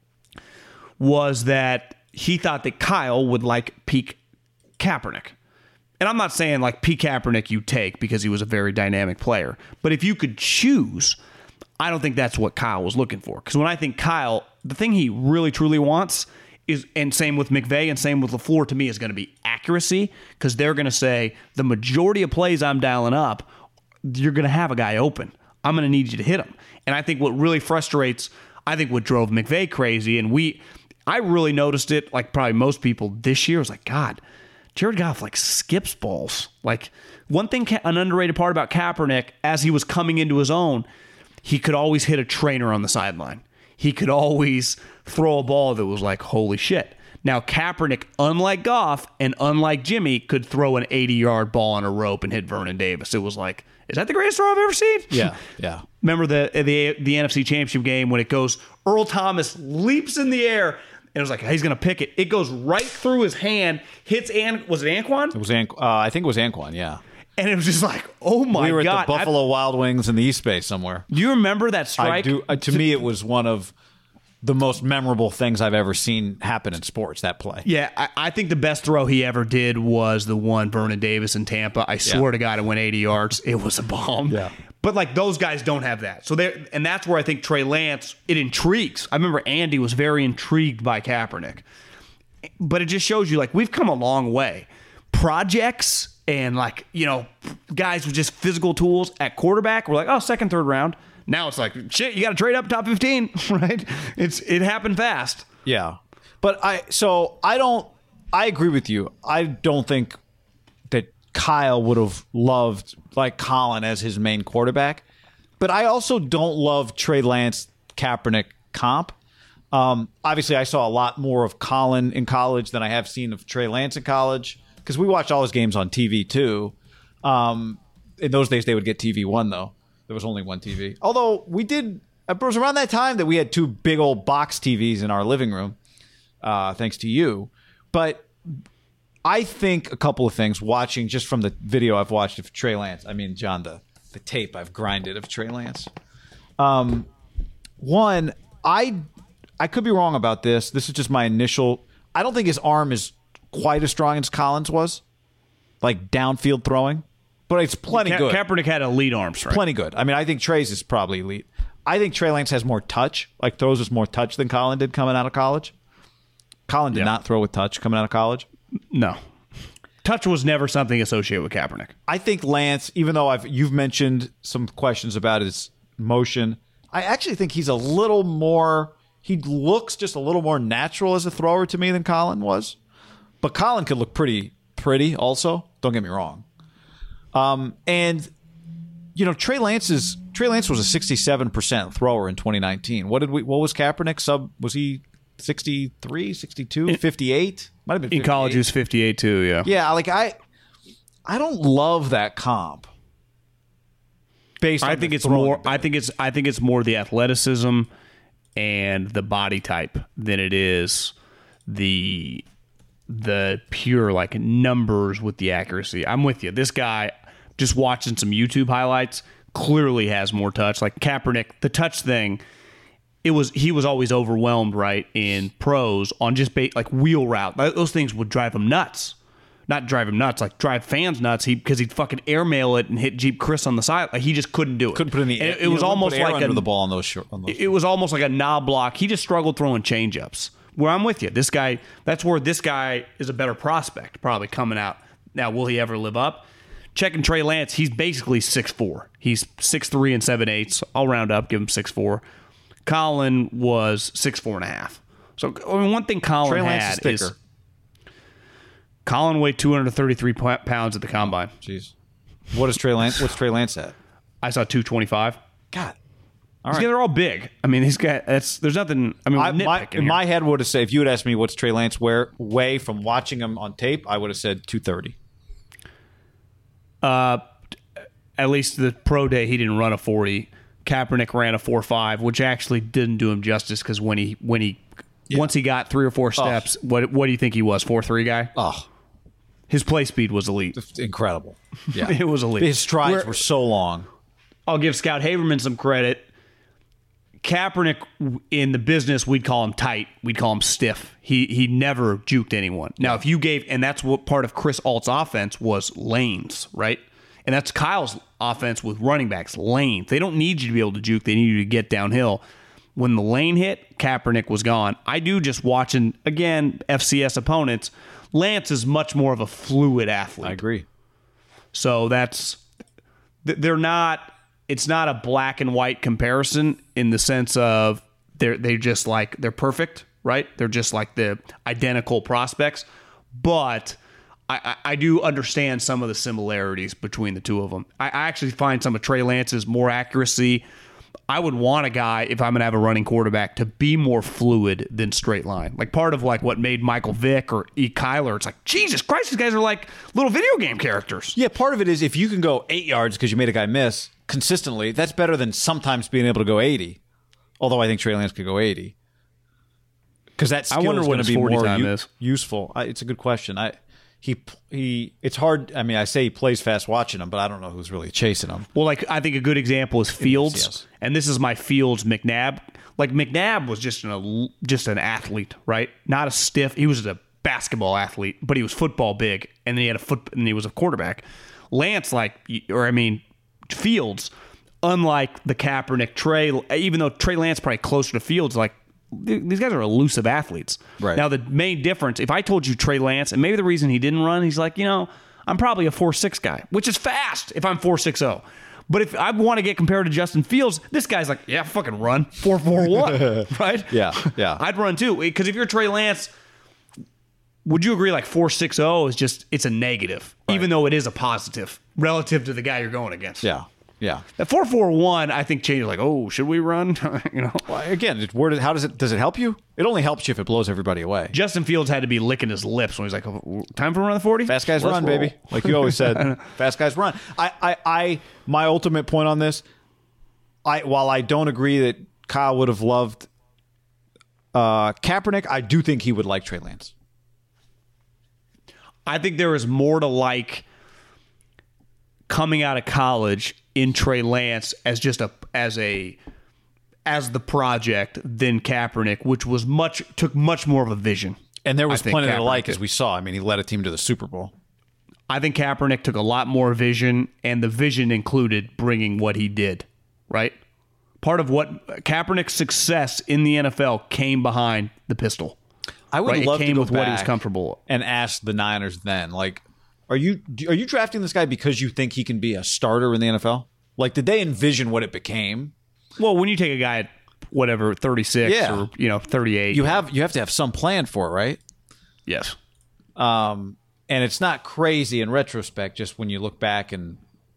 was that he thought that Kyle would peak Kaepernick. And I'm not saying peak Kaepernick you take because he was a very dynamic player. But if you could choose, I don't think that's what Kyle was looking for. Because when I think Kyle, the thing he really truly wants is, and same with McVay and same with LaFleur, to me, is going to be accuracy, because they're going to say the majority of plays I'm dialing up, you're going to have a guy open. I'm going to need you to hit him. And I think what really frustrates, what drove McVay crazy, and I really noticed it, probably most people this year, was God, Jared Goff skips balls. One thing, an underrated part about Kaepernick, as he was coming into his own, he could always hit a trainer on the sideline. He could always throw a ball that was holy shit. Now, Kaepernick, unlike Goff and unlike Jimmy, could throw an 80-yard ball on a rope and hit Vernon Davis. It was is that the greatest throw I've ever seen? Yeah. Remember the NFC Championship game when it goes, Earl Thomas leaps in the air, and it was he's going to pick it. It goes right through his hand, hits was it Anquan? It was I think it was Anquan, yeah. And it was just oh my God. We were at the Buffalo Wild Wings in the East Bay somewhere. Do you remember that strike? I do. To me, it was one of the most memorable things I've ever seen happen in sports, that play. Yeah, I think the best throw he ever did was the one Vernon Davis in Tampa. I swear to God, it went 80 yards. It was a bomb. Yeah. But those guys don't have that. So and that's where I think Trey Lance, it intrigues. I remember Andy was very intrigued by Kaepernick. But it just shows you we've come a long way. Projects and guys with just physical tools at quarterback, we're second, third round. Now it's shit, you got to trade up top 15, right? It happened fast. Yeah. But I agree with you. I don't think that Kyle would have loved Colin as his main quarterback. But I also don't love Trey Lance Kaepernick comp. Obviously, I saw a lot more of Colin in college than I have seen of Trey Lance in college, because we watched all his games on TV too. In those days, they would get TV1 though. There was only one TV. Although we did it was around that time that we had 2 big old box TVs in our living room, thanks to you. But I think a couple of things watching just from the video I've watched of Trey Lance. I mean, John, the tape I've grinded of Trey Lance. One, I could be wrong about this. This is just my initial. I don't think his arm is quite as strong as Collins was, like downfield throwing, but it's plenty good. Kaepernick had elite arm strength. Plenty good. I mean, I think Trey's is probably elite. I think Trey Lance has more touch, like throws with more touch than Colin did coming out of college. Colin did not throw with touch coming out of college. No. Touch was never something associated with Kaepernick. I think Lance, even though you've mentioned some questions about his motion, I actually think he's a little more, he looks just a little more natural as a thrower to me than Colin was. But Colin could look pretty also. Don't get me wrong. And, you know, Trey Lance was a 67% thrower in 2019. What was Kaepernick? Was he 63, 62, 58? Might have been 58. In college, he was 58 too, yeah. Yeah, like I don't love that comp. I think it's more the athleticism and the body type than it is the pure like numbers with the accuracy. I'm with you. This guy, just watching some YouTube highlights, clearly has more touch. Like Kaepernick, the touch thing, he was always overwhelmed, right, in pros on just like wheel route. Those things would drive him nuts. Not drive him nuts, like drive fans nuts. Because he'd fucking airmail it and hit Jeep Chris on the side. Like he just couldn't do it. Couldn't put any. It was almost like under the ball on those. It was almost like a knob block. He just struggled throwing changeups. Where I'm with you, this guy. That's where this guy is a better prospect, probably coming out. Now, will he ever live up? Checking Trey Lance, he's basically 6'4". He's 6'3" and 7/8. I'll round up, give him 6'4". Colin was 6'4.5". So I mean, one thing Colin had is Colin weighed 233 pounds at the combine. Jeez, what's Trey Lance at? I saw 225. God, all right. They're all big. I mean, these guys. There's nothing. I mean, in my head would have said, if you had asked me what's Trey Lance weigh from watching him on tape, I would have said 230. At least the pro day, he didn't run a 40. Kaepernick ran a 4.5, which actually didn't do him justice because once he got 3 or 4 steps, what do you think he was? 4.3 guy? Oh, his play speed was elite. Incredible. Yeah, it was elite. His strides were so long. I'll give Scout Haverman some credit. Kaepernick, in the business, we'd call him tight. We'd call him stiff. He never juked anyone. Now, if you gave, and that's what part of Chris Alt's offense was, lanes, right? And that's Kyle's offense with running backs, lanes. They don't need you to be able to juke. They need you to get downhill. When the lane hit, Kaepernick was gone. I do just watching, again, FCS opponents, Lance is much more of a fluid athlete. I agree. So they're not, it's not a black and white comparison in the sense of they're perfect, right? They're just like the identical prospects. But I do understand some of the similarities between the two of them. I actually find some of Trey Lance's more accuracy. I would want a guy, if I'm going to have a running quarterback, to be more fluid than straight line. Like part of like what made Michael Vick or E. Kyler, it's like, Jesus Christ, these guys are like little video game characters. Yeah, part of it is if you can go 8 yards because you made a guy miss consistently, that's better than sometimes being able to go 80. Although I think Trey Lance could go 80. Because that skill is going to be more useful. It's a good question. It's hard. I mean, I say he plays fast watching him, but I don't know who's really chasing him. Well, like I think a good example is Fields, yes. And this is my Fields McNabb. Like McNabb was just an athlete, right? Not a stiff. He was a basketball athlete, but he was football big, and then he was a quarterback. Lance, Fields, unlike the Kaepernick Trey, even though Trey Lance probably closer to Fields, like. These guys are elusive athletes. Right. Now, the main difference, if I told you Trey Lance, and maybe the reason he didn't run, he's like, I'm probably a 4.6 guy, which is fast if I'm 4.60. But if I want to get compared to Justin Fields, this guy's like, yeah, fucking run, 4.41, right? Yeah. I'd run too. Because if you're Trey Lance, would you agree like 4.60 is just, it's a negative, right, even though it is a positive relative to the guy you're going against? Yeah. Yeah, at 4.41, I think changes like, oh, should we run? Well, again, does it help you? It only helps you if it blows everybody away. Justin Fields had to be licking his lips when he's like, oh, time for a run of the 40? Fast guys run, baby. Like you always said, fast guys run. My ultimate point on this, while I don't agree that Kyle would have loved Kaepernick. I do think he would like Trey Lance. I think there is more to like coming out of college in Trey Lance as just as the project than Kaepernick, which was took much more of a vision. And there was plenty to like, as we saw. I mean, he led a team to the Super Bowl. I think Kaepernick took a lot more vision, and the vision included bringing what he did, right? Part of what Kaepernick's success in the NFL came behind the pistol. I would love to go with what he was comfortable and ask the Niners then, like, are you drafting this guy because you think he can be a starter in the NFL? Like, did they envision what it became? Well, when you take a guy at whatever 36 or 38, you have to have some plan for it, right? Yes. And it's not crazy in retrospect, just when you look back, and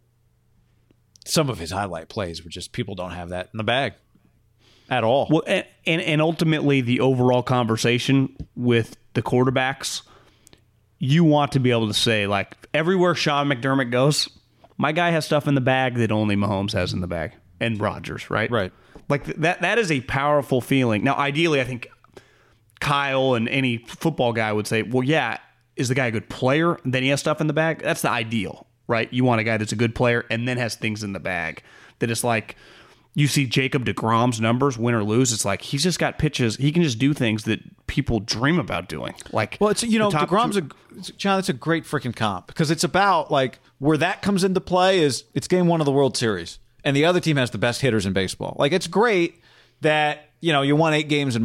some of his highlight plays were just, people don't have that in the bag at all. Well, and ultimately the overall conversation with the quarterbacks, you want to be able to say, like, everywhere Sean McDermott goes, my guy has stuff in the bag that only Mahomes has in the bag, and Rodgers, right? Right. Like that is a powerful feeling. Now, ideally, I think Kyle and any football guy would say, well, yeah, is the guy a good player? Then he has stuff in the bag. That's the ideal, right? You want a guy that's a good player and then has things in the bag. That is like, you see Jacob deGrom's numbers, win or lose. It's like he's just got pitches. He can just do things that people dream about doing. Like, well, it's deGrom's John. It's a great freaking comp, because it's about, like, where that comes into play is it's game one of the World Series, and the other team has the best hitters in baseball. Like, it's great that you won 8 games in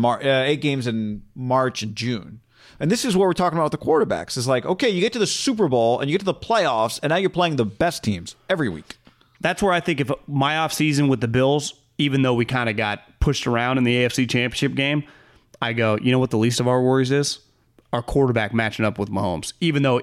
March and June. And this is what we're talking about with the quarterbacks. Is like, okay, you get to the Super Bowl and you get to the playoffs, and now you're playing the best teams every week. That's where I think if my offseason with the Bills, even though we kind of got pushed around in the AFC Championship game, I go, you know what the least of our worries is? Our quarterback matching up with Mahomes. Even though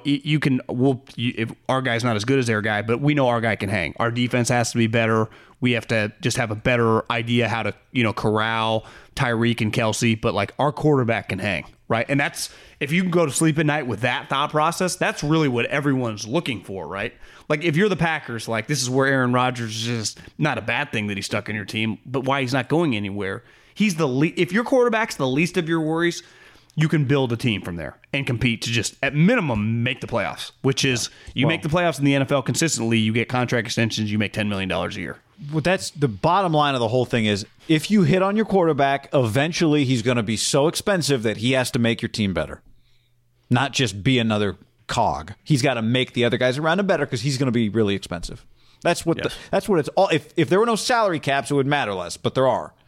if our guy's not as good as their guy, but we know our guy can hang. Our defense has to be better. We have to just have a better idea how to, corral Tyreek and Kelsey, but like our quarterback can hang, right? And that's, if you can go to sleep at night with that thought process, that's really what everyone's looking for, right? Like, if you're the Packers, like, this is where Aaron Rodgers is just not a bad thing that he's stuck in your team, but why he's not going anywhere. He's if your quarterback's the least of your worries, you can build a team from there and compete to just, at minimum, make the playoffs, which is make the playoffs in the NFL consistently, you get contract extensions, you make $10 million a year. Well, that's the bottom line of the whole thing is, if you hit on your quarterback, eventually he's going to be so expensive that he has to make your team better, not just be another cog. He's got to make the other guys around him better, because he's going to be really expensive. That's what that's what it's all. If there were no salary caps, it would matter less, but there are.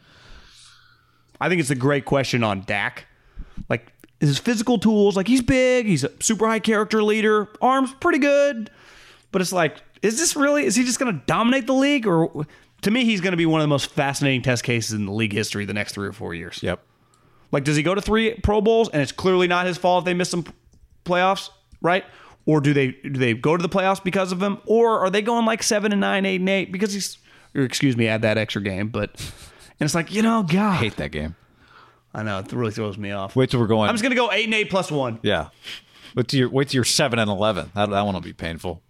I think it's a great question on Dak. Like, his physical tools, like, he's big, he's a super high character leader, arms pretty good, but it's like, is he just going to dominate the league? Or to me, he's going to be one of the most fascinating test cases in the league history the next 3 or 4 years. Yep. Like, does he go to 3 Pro Bowls and it's clearly not his fault if they miss some playoffs, right? Or do they go to the playoffs because of him? Or are they going like 7-9, 8-8 because add that extra game, but and it's like, God, I hate that game. I know, it really throws me off. Wait till we're going. I'm just gonna go 8-8 plus 1. Yeah. Wait till you're 7-11. That one will be painful.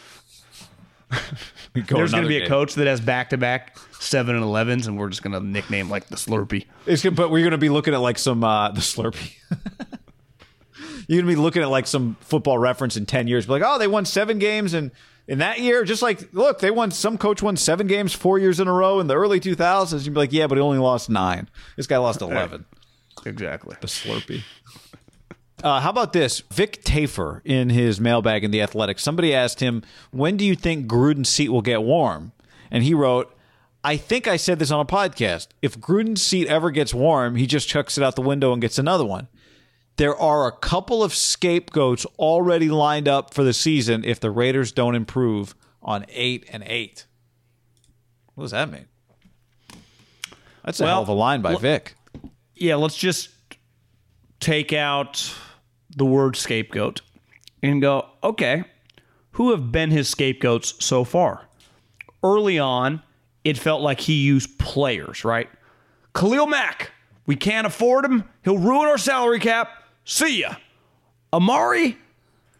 There's going to be a coach that has back-to-back 7-11s, and we're just going to nickname like the Slurpee. But we're going to be looking at like some the Slurpee. You're going to be looking at like some Football Reference in 10 years. Be like, oh, they won 7 games in that year. Just like, look, some coach won 7 games 4 years in a row in the early 2000s. You'd be like, yeah, but he only lost 9. This guy lost 11. Exactly. The Slurpee. How about this? Vic Tafer, in his mailbag in The Athletic, somebody asked him, when do you think Gruden's seat will get warm? And he wrote, I think I said this on a podcast. If Gruden's seat ever gets warm, he just chucks it out the window and gets another one. There are a couple of scapegoats already lined up for the season if the Raiders don't improve on 8-8. What does that mean? That's a hell of a line by Vic. Yeah, let's just take out the word scapegoat and go, okay, who have been his scapegoats so far? Early on, it felt like he used players, right? Khalil Mack, we can't afford him. He'll ruin our salary cap. See ya. Amari,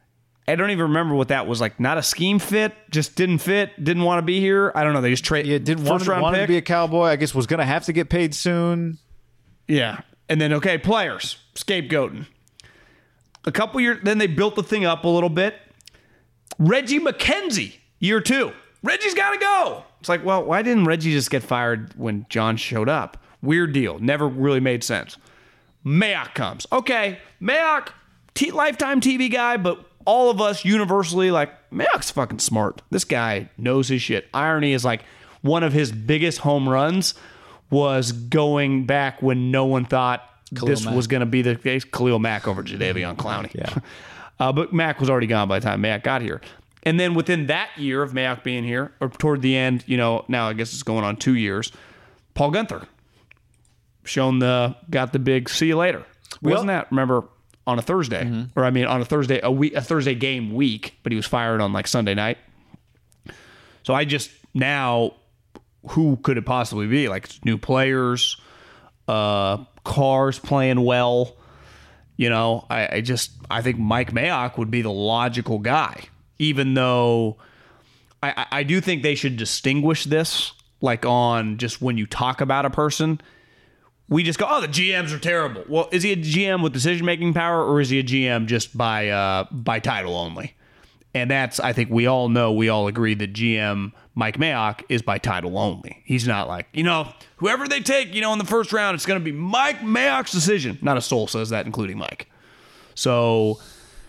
I don't even remember what that was like. Not a scheme fit, just didn't fit, didn't want to be here. I don't know. They just traded. Yeah, didn't want to be a Cowboy. I guess was going to have to get paid soon. Yeah. And then, okay, players, scapegoating. A couple years, then they built the thing up a little bit. Reggie McKenzie, year 2. Reggie's got to go. It's like, well, why didn't Reggie just get fired when John showed up? Weird deal. Never really made sense. Mayock comes. Okay, Mayock, lifetime TV guy, but all of us universally like, Mayock's fucking smart. This guy knows his shit. Irony is like one of his biggest home runs was going back when no one thought this was going to be the case. Khalil Mack over Jadeveon Clowney. Yeah. But Mack was already gone by the time Mayock got here. And then within that year of Mayock being here, or toward the end, now I guess it's going on 2 years, Paul Guenther got the big see you later. Wasn't that, remember, on a Thursday? Mm-hmm. Or I mean on a Thursday, a Thursday game week, but he was fired on like Sunday night. So I just now, who could it possibly be? Like new players, Cars playing well. I think Mike Mayock would be the logical guy, even though I do think they should distinguish this, like on just when you talk about a person. We just go, oh, the GMs are terrible. Well, is he a GM with decision-making power, or is he a GM just by title only? And that's, I think we all agree that GM Mike Mayock is by title only. He's not like, whoever they take, in the first round, it's going to be Mike Mayock's decision. Not a soul says that, including Mike. So,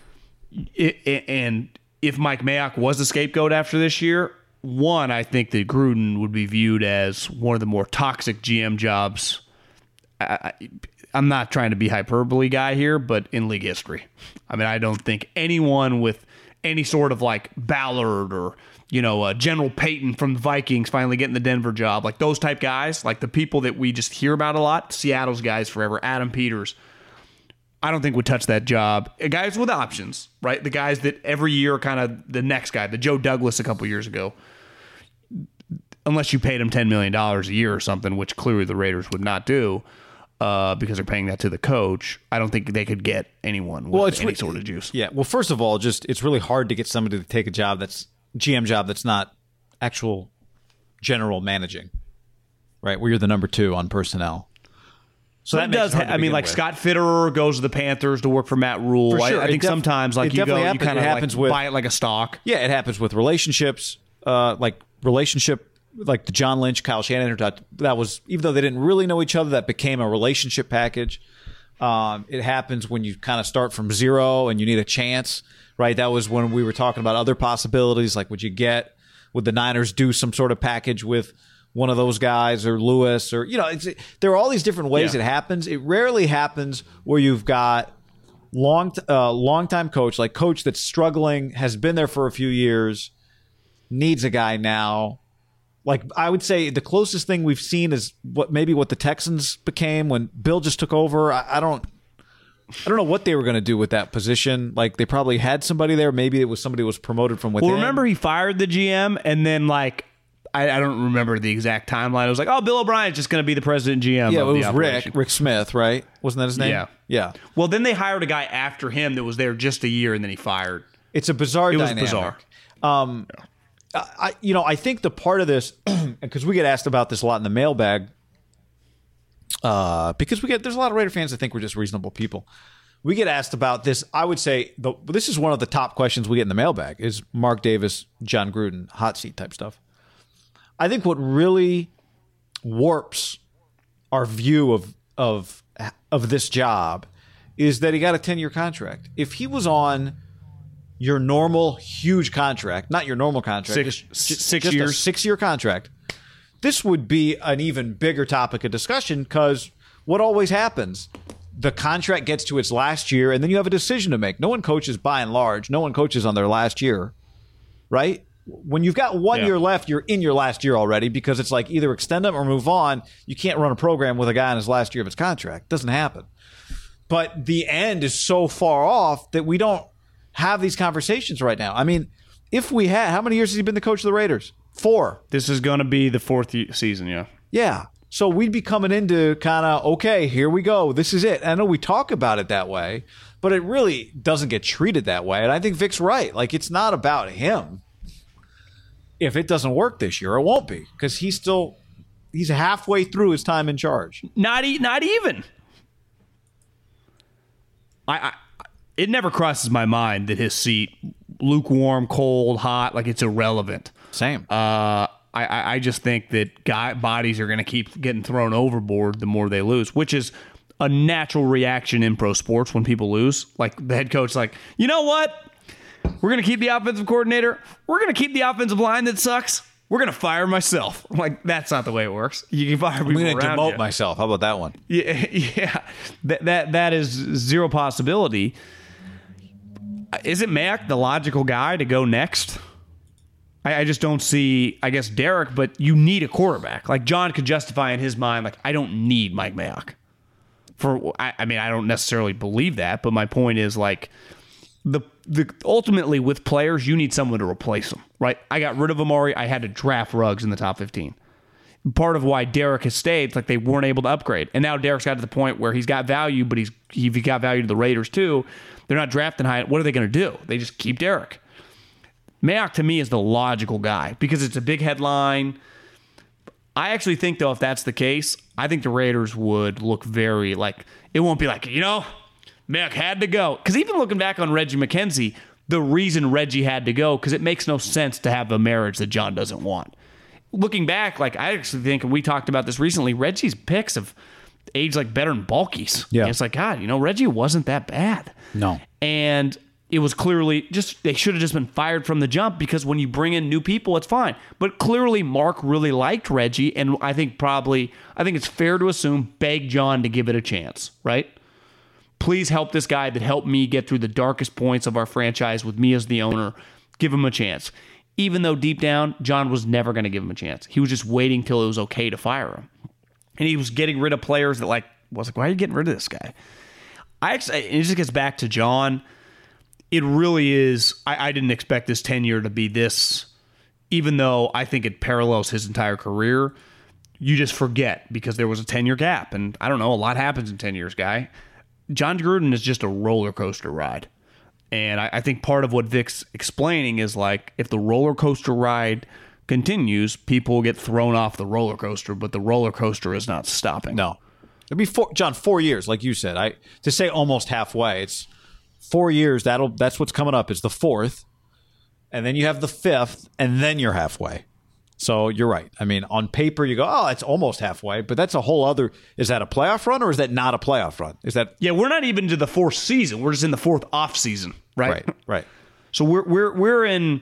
and if Mike Mayock was the scapegoat after this year, one, I think that Gruden would be viewed as one of the more toxic GM jobs. I'm not trying to be hyperbole guy here, but in league history. I mean, I don't think anyone with any sort of like Ballard or, General Payton from the Vikings finally getting the Denver job, like those type guys, like the people that we just hear about a lot, Seattle's guys forever, Adam Peters, I don't think would touch that job. Guys with options, right? The guys that every year kind of the next guy, the Joe Douglas a couple years ago, unless you paid him $10 million a year or something, which clearly the Raiders would not do. Because they're paying that to the coach, I don't think they could get anyone with any sort of juice. Yeah. Well, first of all, it's really hard to get somebody to take a job that's GM job that's not actual general managing, right? Where you're the number 2 on personnel. So that does. Scott Fitterer goes to the Panthers to work for Matt Rule. For sure. I think sometimes like you go, you kind of buy it like a stock. Yeah, it happens with relationships, like the John Lynch, Kyle Shanahan, that was, even though they didn't really know each other, that became a relationship package. It happens when you kind of start from zero and you need a chance, right? That was when we were talking about other possibilities, like would the Niners do some sort of package with one of those guys or Lewis or, there are all these different ways it happens. It rarely happens where you've got long-time coach, like coach that's struggling, has been there for a few years, needs a guy now. Like, I would say the closest thing we've seen is what the Texans became when Bill just took over. I don't know what they were going to do with that position. Like, they probably had somebody there. Maybe it was somebody who was promoted from within. Well, remember he fired the GM, and then like I don't remember the exact timeline. It was like, oh, Bill O'Brien's just going to be the president and GM. Yeah, of it was Rick Smith, right? Wasn't that his name? Yeah. Well, then they hired a guy after him that was there just a year, and then he fired. It's a bizarre dynamic. It was bizarre. I think the part of this, because we get asked about this a lot in the mailbag, because there's a lot of Raider fans that think we're just reasonable people. We get asked about this. I would say this is one of the top questions we get in the mailbag is Mark Davis, John Gruden, hot seat type stuff. I think what really warps our view of this job is that he got a 10-year contract. If he was on your normal huge contract, not your normal contract, six years, a 6-year contract, this would be an even bigger topic of discussion because what always happens, the contract gets to its last year and then you have a decision to make. No one coaches by and large. No one coaches on their last year, right? When you've got 1 year left, you're in your last year already because it's like either extend them or move on. You can't run a program with a guy in his last year of his contract. It doesn't happen. But the end is so far off that we don't have these conversations right now. I mean, if we had, how many years has he been the coach of the Raiders? 4. This is going to be the 4th season, yeah. Yeah. So we'd be coming into kind of, okay, here we go. This is it. And I know we talk about it that way, but it really doesn't get treated that way. And I think Vic's right. Like, it's not about him. If it doesn't work this year, it won't be, because he's halfway through his time in charge. Not even. It never crosses my mind that his seat, lukewarm, cold, hot, like it's irrelevant. Same. I just think that bodies are going to keep getting thrown overboard the more they lose, which is a natural reaction in pro sports when people lose. Like the head coach, like, you know what? We're going to keep the offensive coordinator. We're going to keep the offensive line that sucks. We're going to fire myself. Like, that's not the way it works. You can fire people around you. I'm going to demote myself. How about that one? Yeah. That is zero possibility. Isn't Mayock the logical guy to go next? I just don't see, I guess, Derek, but you need a quarterback. Like, John could justify in his mind, like, I don't need Mike Mayock. I mean, I don't necessarily believe that, but my point is, like, ultimately with players, you need someone to replace them, right? I got rid of Amari. I had to draft Ruggs in the top 15. Part of why Derek has stayed, like, they weren't able to upgrade. And now Derek's got to the point where he's got value, but he got value to the Raiders too. They're not drafting high. What are they going to do? They just keep Derek. Mayock, to me, is the logical guy because it's a big headline. I actually think, though, if that's the case, I think the Raiders would look very, like, it won't be like, Mayock had to go. Because even looking back on Reggie McKenzie, the reason Reggie had to go, because it makes no sense to have a marriage that John doesn't want. Looking back, like, I actually think, and we talked about this recently, Reggie's picks have aged like better than Balky's. Yeah. And it's like, God, Reggie wasn't that bad. No. And it was clearly they should have just been fired from the jump, because when you bring in new people, it's fine. But clearly Mark really liked Reggie, and I think it's fair to assume begged John to give it a chance, right? Please help this guy that helped me get through the darkest points of our franchise with me as the owner. Give him a chance. Even though deep down, John was never going to give him a chance. He was just waiting till it was okay to fire him. And he was getting rid of players that, like, was like, why are you getting rid of this guy? It just gets back to John. It really is. I didn't expect this tenure to be this, even though I think it parallels his entire career. You just forget because there was a 10-year gap. And I don't know, a lot happens in 10 years, guy. John Gruden is just a roller coaster ride. And I think part of what Vic's explaining is, like, if the roller coaster ride continues, people will get thrown off the roller coaster, but the roller coaster is not stopping. No. It'll be 4 years, like you said. To say almost halfway, it's 4 years. That's what's coming up. It's the 4th, and then you have the 5th, and then you're halfway. So you're right. I mean, on paper, you go, oh, it's almost halfway, but that's a whole other. Is that a playoff run, or is that not a playoff run? Is that? Yeah, we're not even to the 4th season. We're just in the 4th off season, right? Right. So we're in.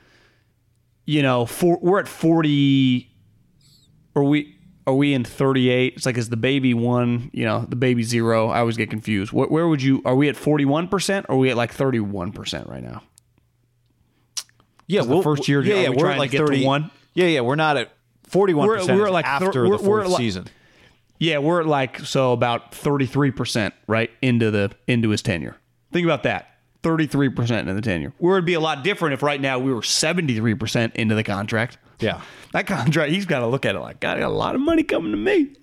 We're at 40. Are we in 38? It's like, is the baby 1, the baby 0? I always get confused. Where would you, are we at 41% or are we at like 31% right now? Yeah, the first year, we're at like 31. Yeah, we're not at 41%. We're like after the 4th season. Yeah, we're at like, so about 33%, right, into his tenure. Think about that. 33% into the tenure. Where it'd be a lot different if right now we were 73% into the contract. Yeah. That contract, he's got to look at it like, God, I got a lot of money coming to me.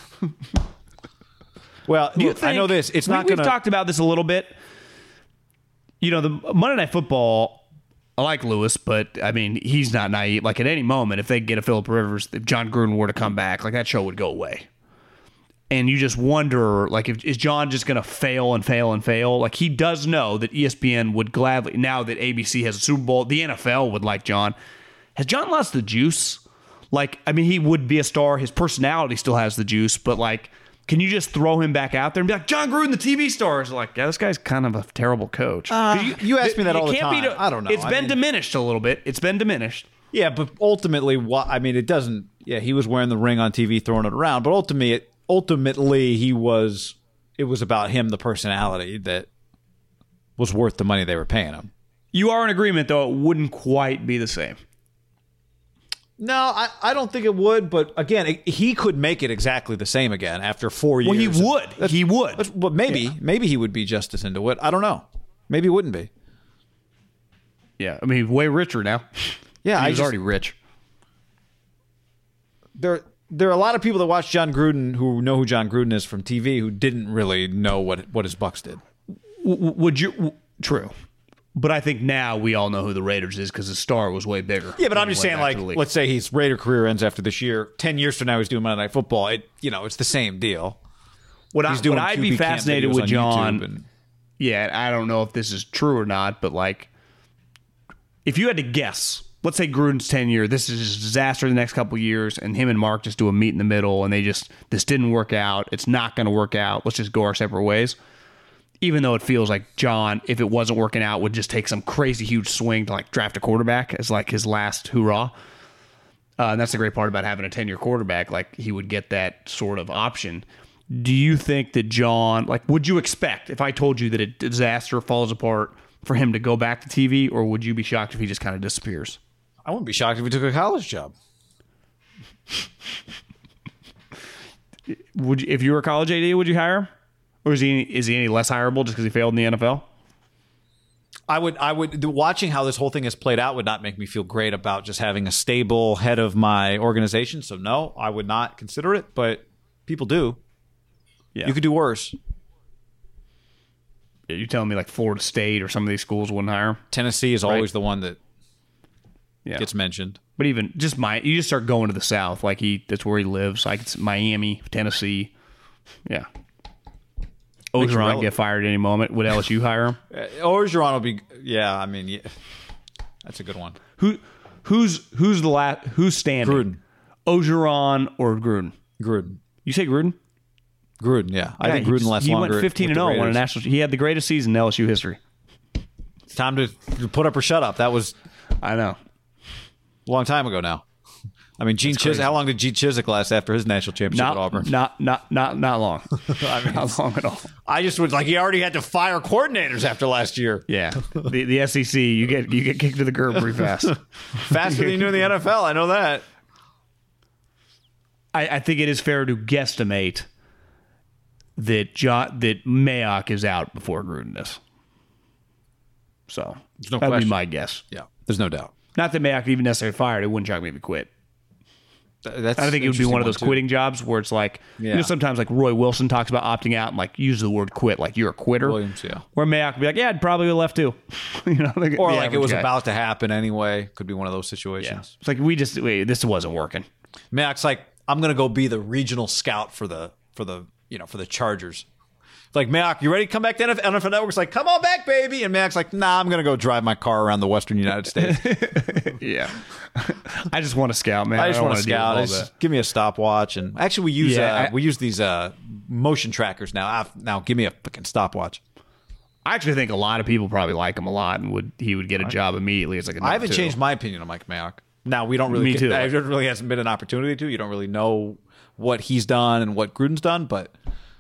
Well, I know this. It's not going to... We've talked about this a little bit. The Monday Night Football, I like Lewis, but, I mean, he's not naive. Like, at any moment, if they get a Phillip Rivers, if John Gruden were to come back, like, that show would go away. And you just wonder, like, is John just going to fail and fail and fail? Like, he does know that ESPN would gladly, now that ABC has a Super Bowl, the NFL would like John. Has John lost the juice? Like, I mean, he would be a star. His personality still has the juice, but, like, can you just throw him back out there and be like, John Gruden, the TV star? Is like, yeah, this guy's kind of a terrible coach. You ask me that all the time. I don't know. It's been diminished a little bit. It's been diminished. Yeah, but ultimately, it doesn't. Yeah, he was wearing the ring on TV, throwing it around, but ultimately, it was about him, the personality that was worth the money they were paying him. You are in agreement, though, it wouldn't quite be the same. No, I don't think it would. But again, he could make it exactly the same again after 4 years. Well, he would. But maybe he would be just as into it. I don't know. Maybe he wouldn't be. Yeah, I mean, way richer now. Yeah, he was already rich. There are a lot of people that watch John Gruden who know who John Gruden is from TV who didn't really know what his Bucks did. Would you? True. But I think now we all know who the Raiders is because the star was way bigger. Yeah, but I'm just saying, like, let's say his Raider career ends after this year. 10 years from now, he's doing Monday Night Football. It's the same deal. What I'd be fascinated with John. Yeah, I don't know if this is true or not, but like, if you had to guess, let's say Gruden's tenure, this is a disaster the next couple of years, and him and Mark just do a meet in the middle, and this didn't work out. It's not going to work out. Let's just go our separate ways. Even though it feels like John, if it wasn't working out, would just take some crazy huge swing to like draft a quarterback as like his last hurrah. And that's the great part about having a 10-year quarterback. Like, he would get that sort of option. Do you think that John, like, would you expect if I told you that a disaster falls apart for him to go back to TV, or would you be shocked if he just kind of disappears? I wouldn't be shocked if he took a college job. If you were a college AD, would you hire him? Or is he any less hireable just because he failed in the NFL? I would watching how this whole thing has played out would not make me feel great about just having a stable head of my organization. So no, I would not consider it, but people do. Yeah. You could do worse. You're telling me like Florida State or some of these schools wouldn't hire him? Tennessee is always the one that gets mentioned. But even you just start going to the South, like that's where he lives. Like, it's Miami, Tennessee. Yeah. Orgeron get fired at any moment. Would LSU hire him? Orgeron will be. Yeah, I mean, that's a good one. Who's standing? Gruden, Orgeron or Gruden? Gruden. You say Gruden? Gruden. Yeah, I think Gruden lasts longer. He went 15-0, won a national. He had the greatest season in LSU history. It's time to put up or shut up. That was, I know, a long time ago now. I mean, Gene Chizik. How long did Gene Chizik last after his national championship at Auburn? Not long. I mean, not long at all. I just was like, he already had to fire coordinators after last year. Yeah, the SEC, you get kicked to the curb pretty fast, faster than you do in the NFL. I know that. I think it is fair to guesstimate that Mayock is out before Gruden is. So that would be my guess. Yeah, there's no doubt. Not that Mayock even necessarily fired. It wouldn't shock me if he quit. I think it would be one of those quitting jobs where it's like, sometimes like Roy Wilson talks about opting out and like use the word quit, like you're a quitter. Williams, yeah. Where Mayock would be like, yeah, I'd probably have left too. Or like it was about to happen anyway. Could be one of those situations. Yeah. It's like this wasn't working. Mayock's like, I'm gonna go be the regional scout for the Chargers. Like, Mayock, you ready to come back to NFL Network's like, come on back, baby. And Mayock's like, nah, I'm going to go drive my car around the Western United States. Yeah. I just want to scout, man. I just want to scout. Just give me a stopwatch. And actually, we use these motion trackers now. Now, give me a fucking stopwatch. I actually think a lot of people probably like him a lot, and he would get a job immediately. It's like I haven't changed my opinion on Mike Mayock. Now, we don't really. Me too. There really hasn't been an opportunity to. You don't really know what he's done and what Gruden's done, but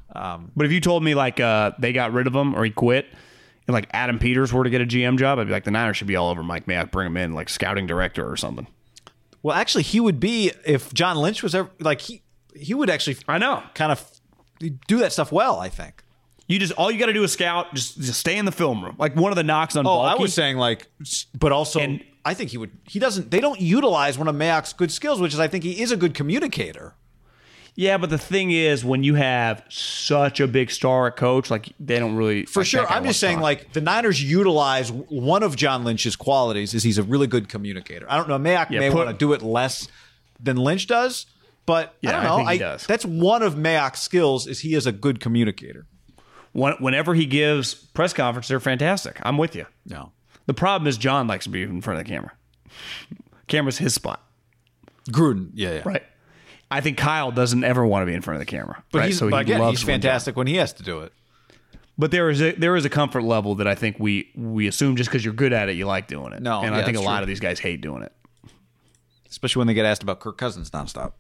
if you told me like they got rid of him or he quit, and like Adam Peters were to get a GM job, I'd be like, the Niners should be all over Mike Mayock, bring him in like scouting director or something. Well, actually, he would be if John Lynch was ever like he would actually. I know, kind of do that stuff well. I think all you got to do is scout, just stay in the film room. Like one of the knocks on. I was saying like, but also I think he would. He doesn't. They don't utilize one of Mayock's good skills, which is I think he is a good communicator. Yeah, but the thing is, when you have such a big star at coach, like they don't really. For sure, I'm just saying, like the Niners utilize one of John Lynch's qualities is he's a really good communicator. I don't know, Mayock may want to do it less than Lynch does, but I don't know. I think he does. That's one of Mayock's skills is he is a good communicator. Whenever he gives press conferences, they're fantastic. I'm with you. No, the problem is John likes to be in front of the camera. Camera's his spot. Gruden, yeah, right. I think Kyle doesn't ever want to be in front of the camera. But right? he's fantastic when he has to do it. But there is a comfort level that I think we assume just because you're good at it, you like doing it. No, and I think a lot of these guys hate doing it. Especially when they get asked about Kirk Cousins nonstop.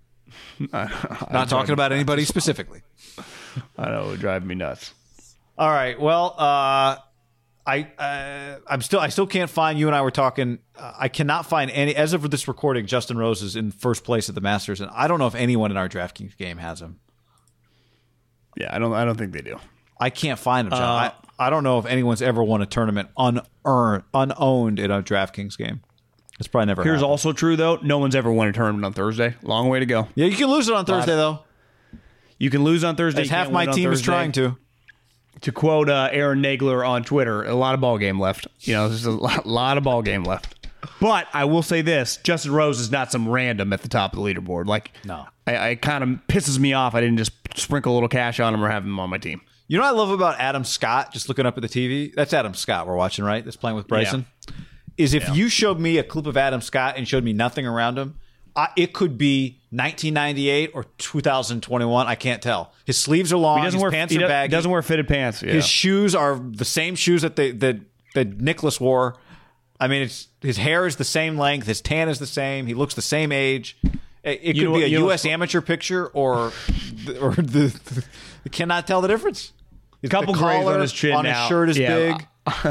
Not talking about anybody specifically. I know, it would drive me nuts. All right. Well, I still can't find. You and I were talking. I cannot find any. As of this recording, Justin Rose is in first place at the Masters, and I don't know if anyone in our DraftKings game has him. Yeah, I don't think they do. I can't find him, John. I don't know if anyone's ever won a tournament unowned in a DraftKings game. It's probably never. Here's happened. Also true though. No one's ever won a tournament on Thursday. Long way to go. Yeah, you can lose it on Thursday though. You can lose on Thursday. As half my team is trying to. To quote Aaron Nagler on Twitter, a lot of ball game left. There's a lot of ball game left. But I will say this: Justin Rose is not some random at the top of the leaderboard. No. I kind of pisses me off. I didn't just sprinkle a little cash on him or have him on my team. You know what I love about Adam Scott? Just looking up at the TV, that's Adam Scott we're watching, right? That's playing with Bryson. Yeah. Is if you showed me a clip of Adam Scott and showed me nothing around him, it could be 1998 or 2021. I can't tell. His sleeves are long. His pants are baggy. He doesn't wear fitted pants. Yeah. His shoes are the same shoes that Nicholas wore. I mean, his hair is the same length. His tan is the same. He looks the same age. It could be a U.S. amateur picture or the cannot tell the difference. A couple grays on his chin on now. His shirt is big.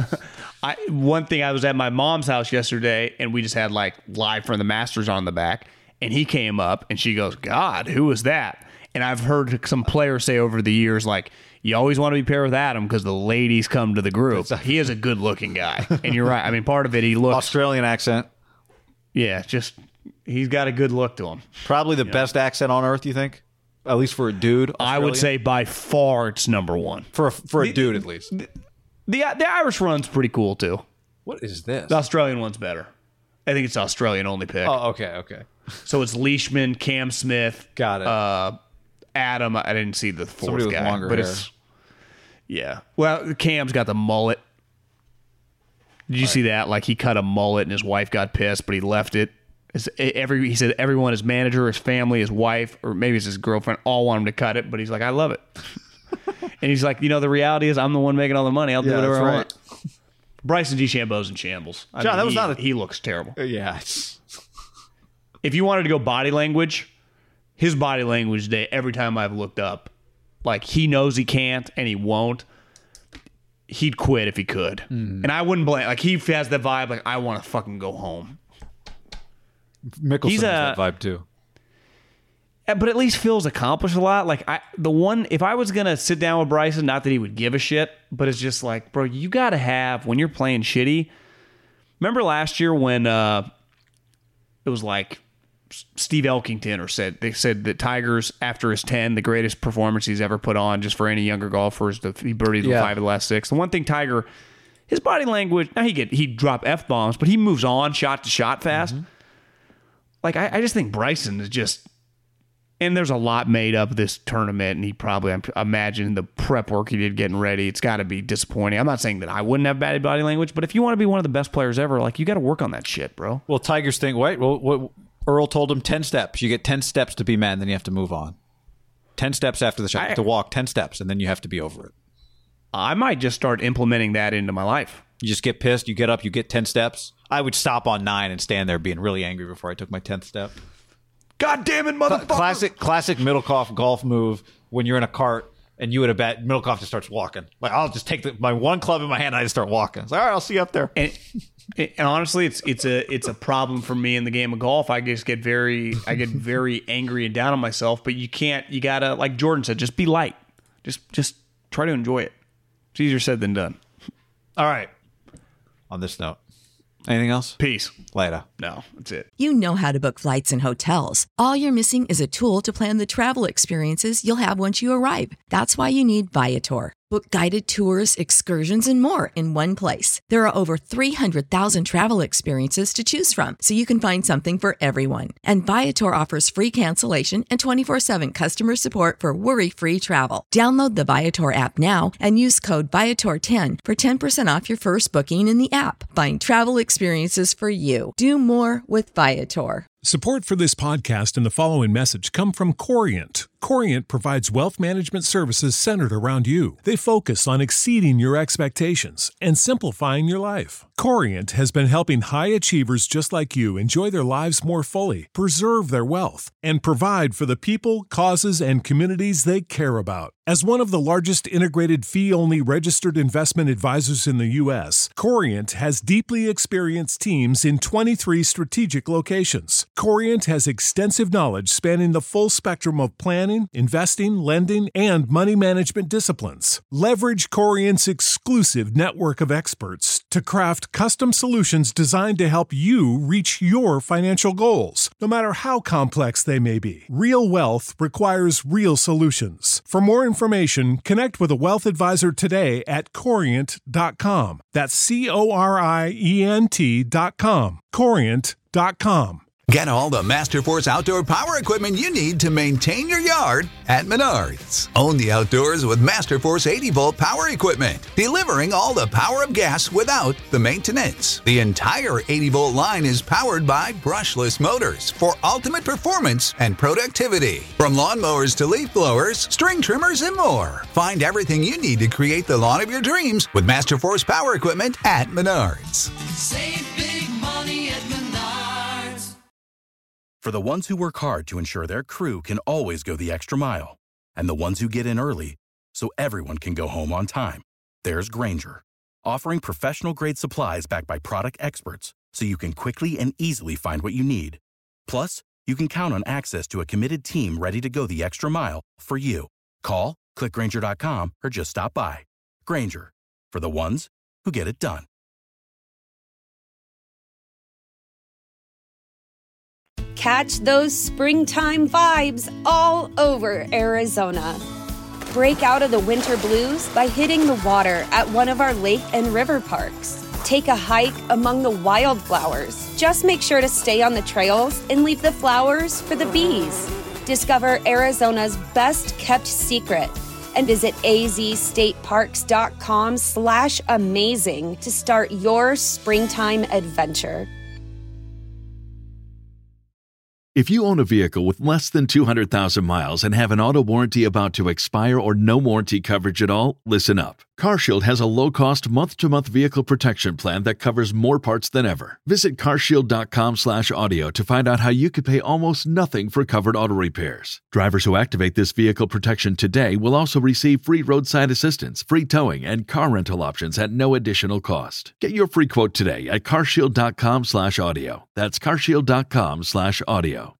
One thing, I was at my mom's house yesterday, and we just had live from the Masters on the back, and he came up, and she goes, "God, who was that?" And I've heard some players say over the years, you always want to be paired with Adam because the ladies come to the group. He is a good-looking guy, and you're right. I mean, part of it, he looks Australian accent. Yeah, he's got a good look to him. Probably the best accent on earth, you think? At least for a dude. Australian? I would say by far it's number one for a dude, at least. The Irish run's pretty cool too. What is this? The Australian one's better. I think it's the Australian only pick. Oh, okay. So it's Leishman, Cam Smith. Got it. Adam. I didn't see the fourth Somebody with guy, longer but hair. Yeah. Well, Cam's got the mullet. Did you see that? He cut a mullet and his wife got pissed, but he left it. He said everyone, his manager, his family, his wife, or maybe it's his girlfriend, all want him to cut it, but he's like, I love it. And he's like, the reality is I'm the one making all the money. I'll do whatever I want. Bryson DeChambeau's in shambles. He looks terrible. Yeah. If you wanted to go body language, his body language today, every time I've looked up, he knows he can't and he won't. He'd quit if he could. Mm. And I wouldn't blame. He has that vibe, I want to fucking go home. Mickelson has that vibe too. But at least Phil's accomplished a lot. If I was going to sit down with Bryson, not that he would give a shit, but it's just bro, you got to have, when you're playing shitty. Remember last year when it was Steve Elkington they said that Tiger's, after his 10, the greatest performance he's ever put on, just for any younger golfers, he birdied 5 of the last 6. The one thing Tiger, his body language, now he'd drop F-bombs, but he moves on shot to shot fast. Mm-hmm. I just think Bryson is just... And there's a lot made up of this tournament, and he probably, I imagine, the prep work he did getting ready, it's got to be disappointing. I'm not saying that I wouldn't have bad body language, but if you want to be one of the best players ever, you got to work on that shit, bro. Well, Tiger's thing, what Earl told him, 10 steps. You get 10 steps to be man, then you have to move on. 10 steps after the shot, to walk 10 steps, and then you have to be over it. I might just start implementing that into my life. You just get pissed, you get up, you get 10 steps. I would stop on 9 and stand there being really angry before I took my 10th step. God damn it, motherfucker! Classic Middlecoff golf move when you're in a cart and you at a bat. Middlecoff just starts walking. I'll just take my one club in my hand and I just start walking. It's all right, I'll see you up there. And honestly, it's a problem for me in the game of golf. I just get very angry and down on myself. But you can't. You gotta, like Jordan said, just be light. Just try to enjoy it. It's easier said than done. All right. On this note. Anything else? Peace. Later. No, that's it. You know how to book flights and hotels. All you're missing is a tool to plan the travel experiences you'll have once you arrive. That's why you need Viator. Book guided tours, excursions, and more in one place. There are over 300,000 travel experiences to choose from, so you can find something for everyone. And Viator offers free cancellation and 24/7 customer support for worry-free travel. Download the Viator app now and use code Viator10 for 10% off your first booking in the app. Find travel experiences for you. Do more with Viator. Support for this podcast and the following message come from Corient. Corient provides wealth management services centered around you. They focus on exceeding your expectations and simplifying your life. Corient has been helping high achievers just like you enjoy their lives more fully, preserve their wealth, and provide for the people, causes, and communities they care about. As one of the largest integrated fee-only registered investment advisors in the U.S., Corient has deeply experienced teams in 23 strategic locations. Corient has extensive knowledge spanning the full spectrum of plan planning, investing, lending, and money management disciplines. Leverage Corient's exclusive network of experts to craft custom solutions designed to help you reach your financial goals, no matter how complex they may be. Real wealth requires real solutions. For more information, connect with a wealth advisor today at Corient.com. That's Corient.com. Corient.com. Get all the Masterforce outdoor power equipment you need to maintain your yard at Menards. Own the outdoors with Masterforce 80-volt power equipment, delivering all the power of gas without the maintenance. The entire 80-volt line is powered by brushless motors for ultimate performance and productivity. From lawnmowers to leaf blowers, string trimmers, and more. Find everything you need to create the lawn of your dreams with Masterforce power equipment at Menards. Save big money at Menards. For the ones who work hard to ensure their crew can always go the extra mile, and the ones who get in early so everyone can go home on time, there's Grainger, offering professional-grade supplies backed by product experts so you can quickly and easily find what you need. Plus, you can count on access to a committed team ready to go the extra mile for you. Call, click Grainger.com, or just stop by. Grainger, for the ones who get it done. Catch those springtime vibes all over Arizona. Break out of the winter blues by hitting the water at one of our lake and river parks. Take a hike among the wildflowers. Just make sure to stay on the trails and leave the flowers for the bees. Discover Arizona's best kept secret and visit azstateparks.com/amazing to start your springtime adventure. If you own a vehicle with less than 200,000 miles and have an auto warranty about to expire or no warranty coverage at all, listen up. CarShield has a low-cost month-to-month vehicle protection plan that covers more parts than ever. Visit carshield.com/audio to find out how you could pay almost nothing for covered auto repairs. Drivers who activate this vehicle protection today will also receive free roadside assistance, free towing, and car rental options at no additional cost. Get your free quote today at carshield.com/audio. That's carshield.com/audio.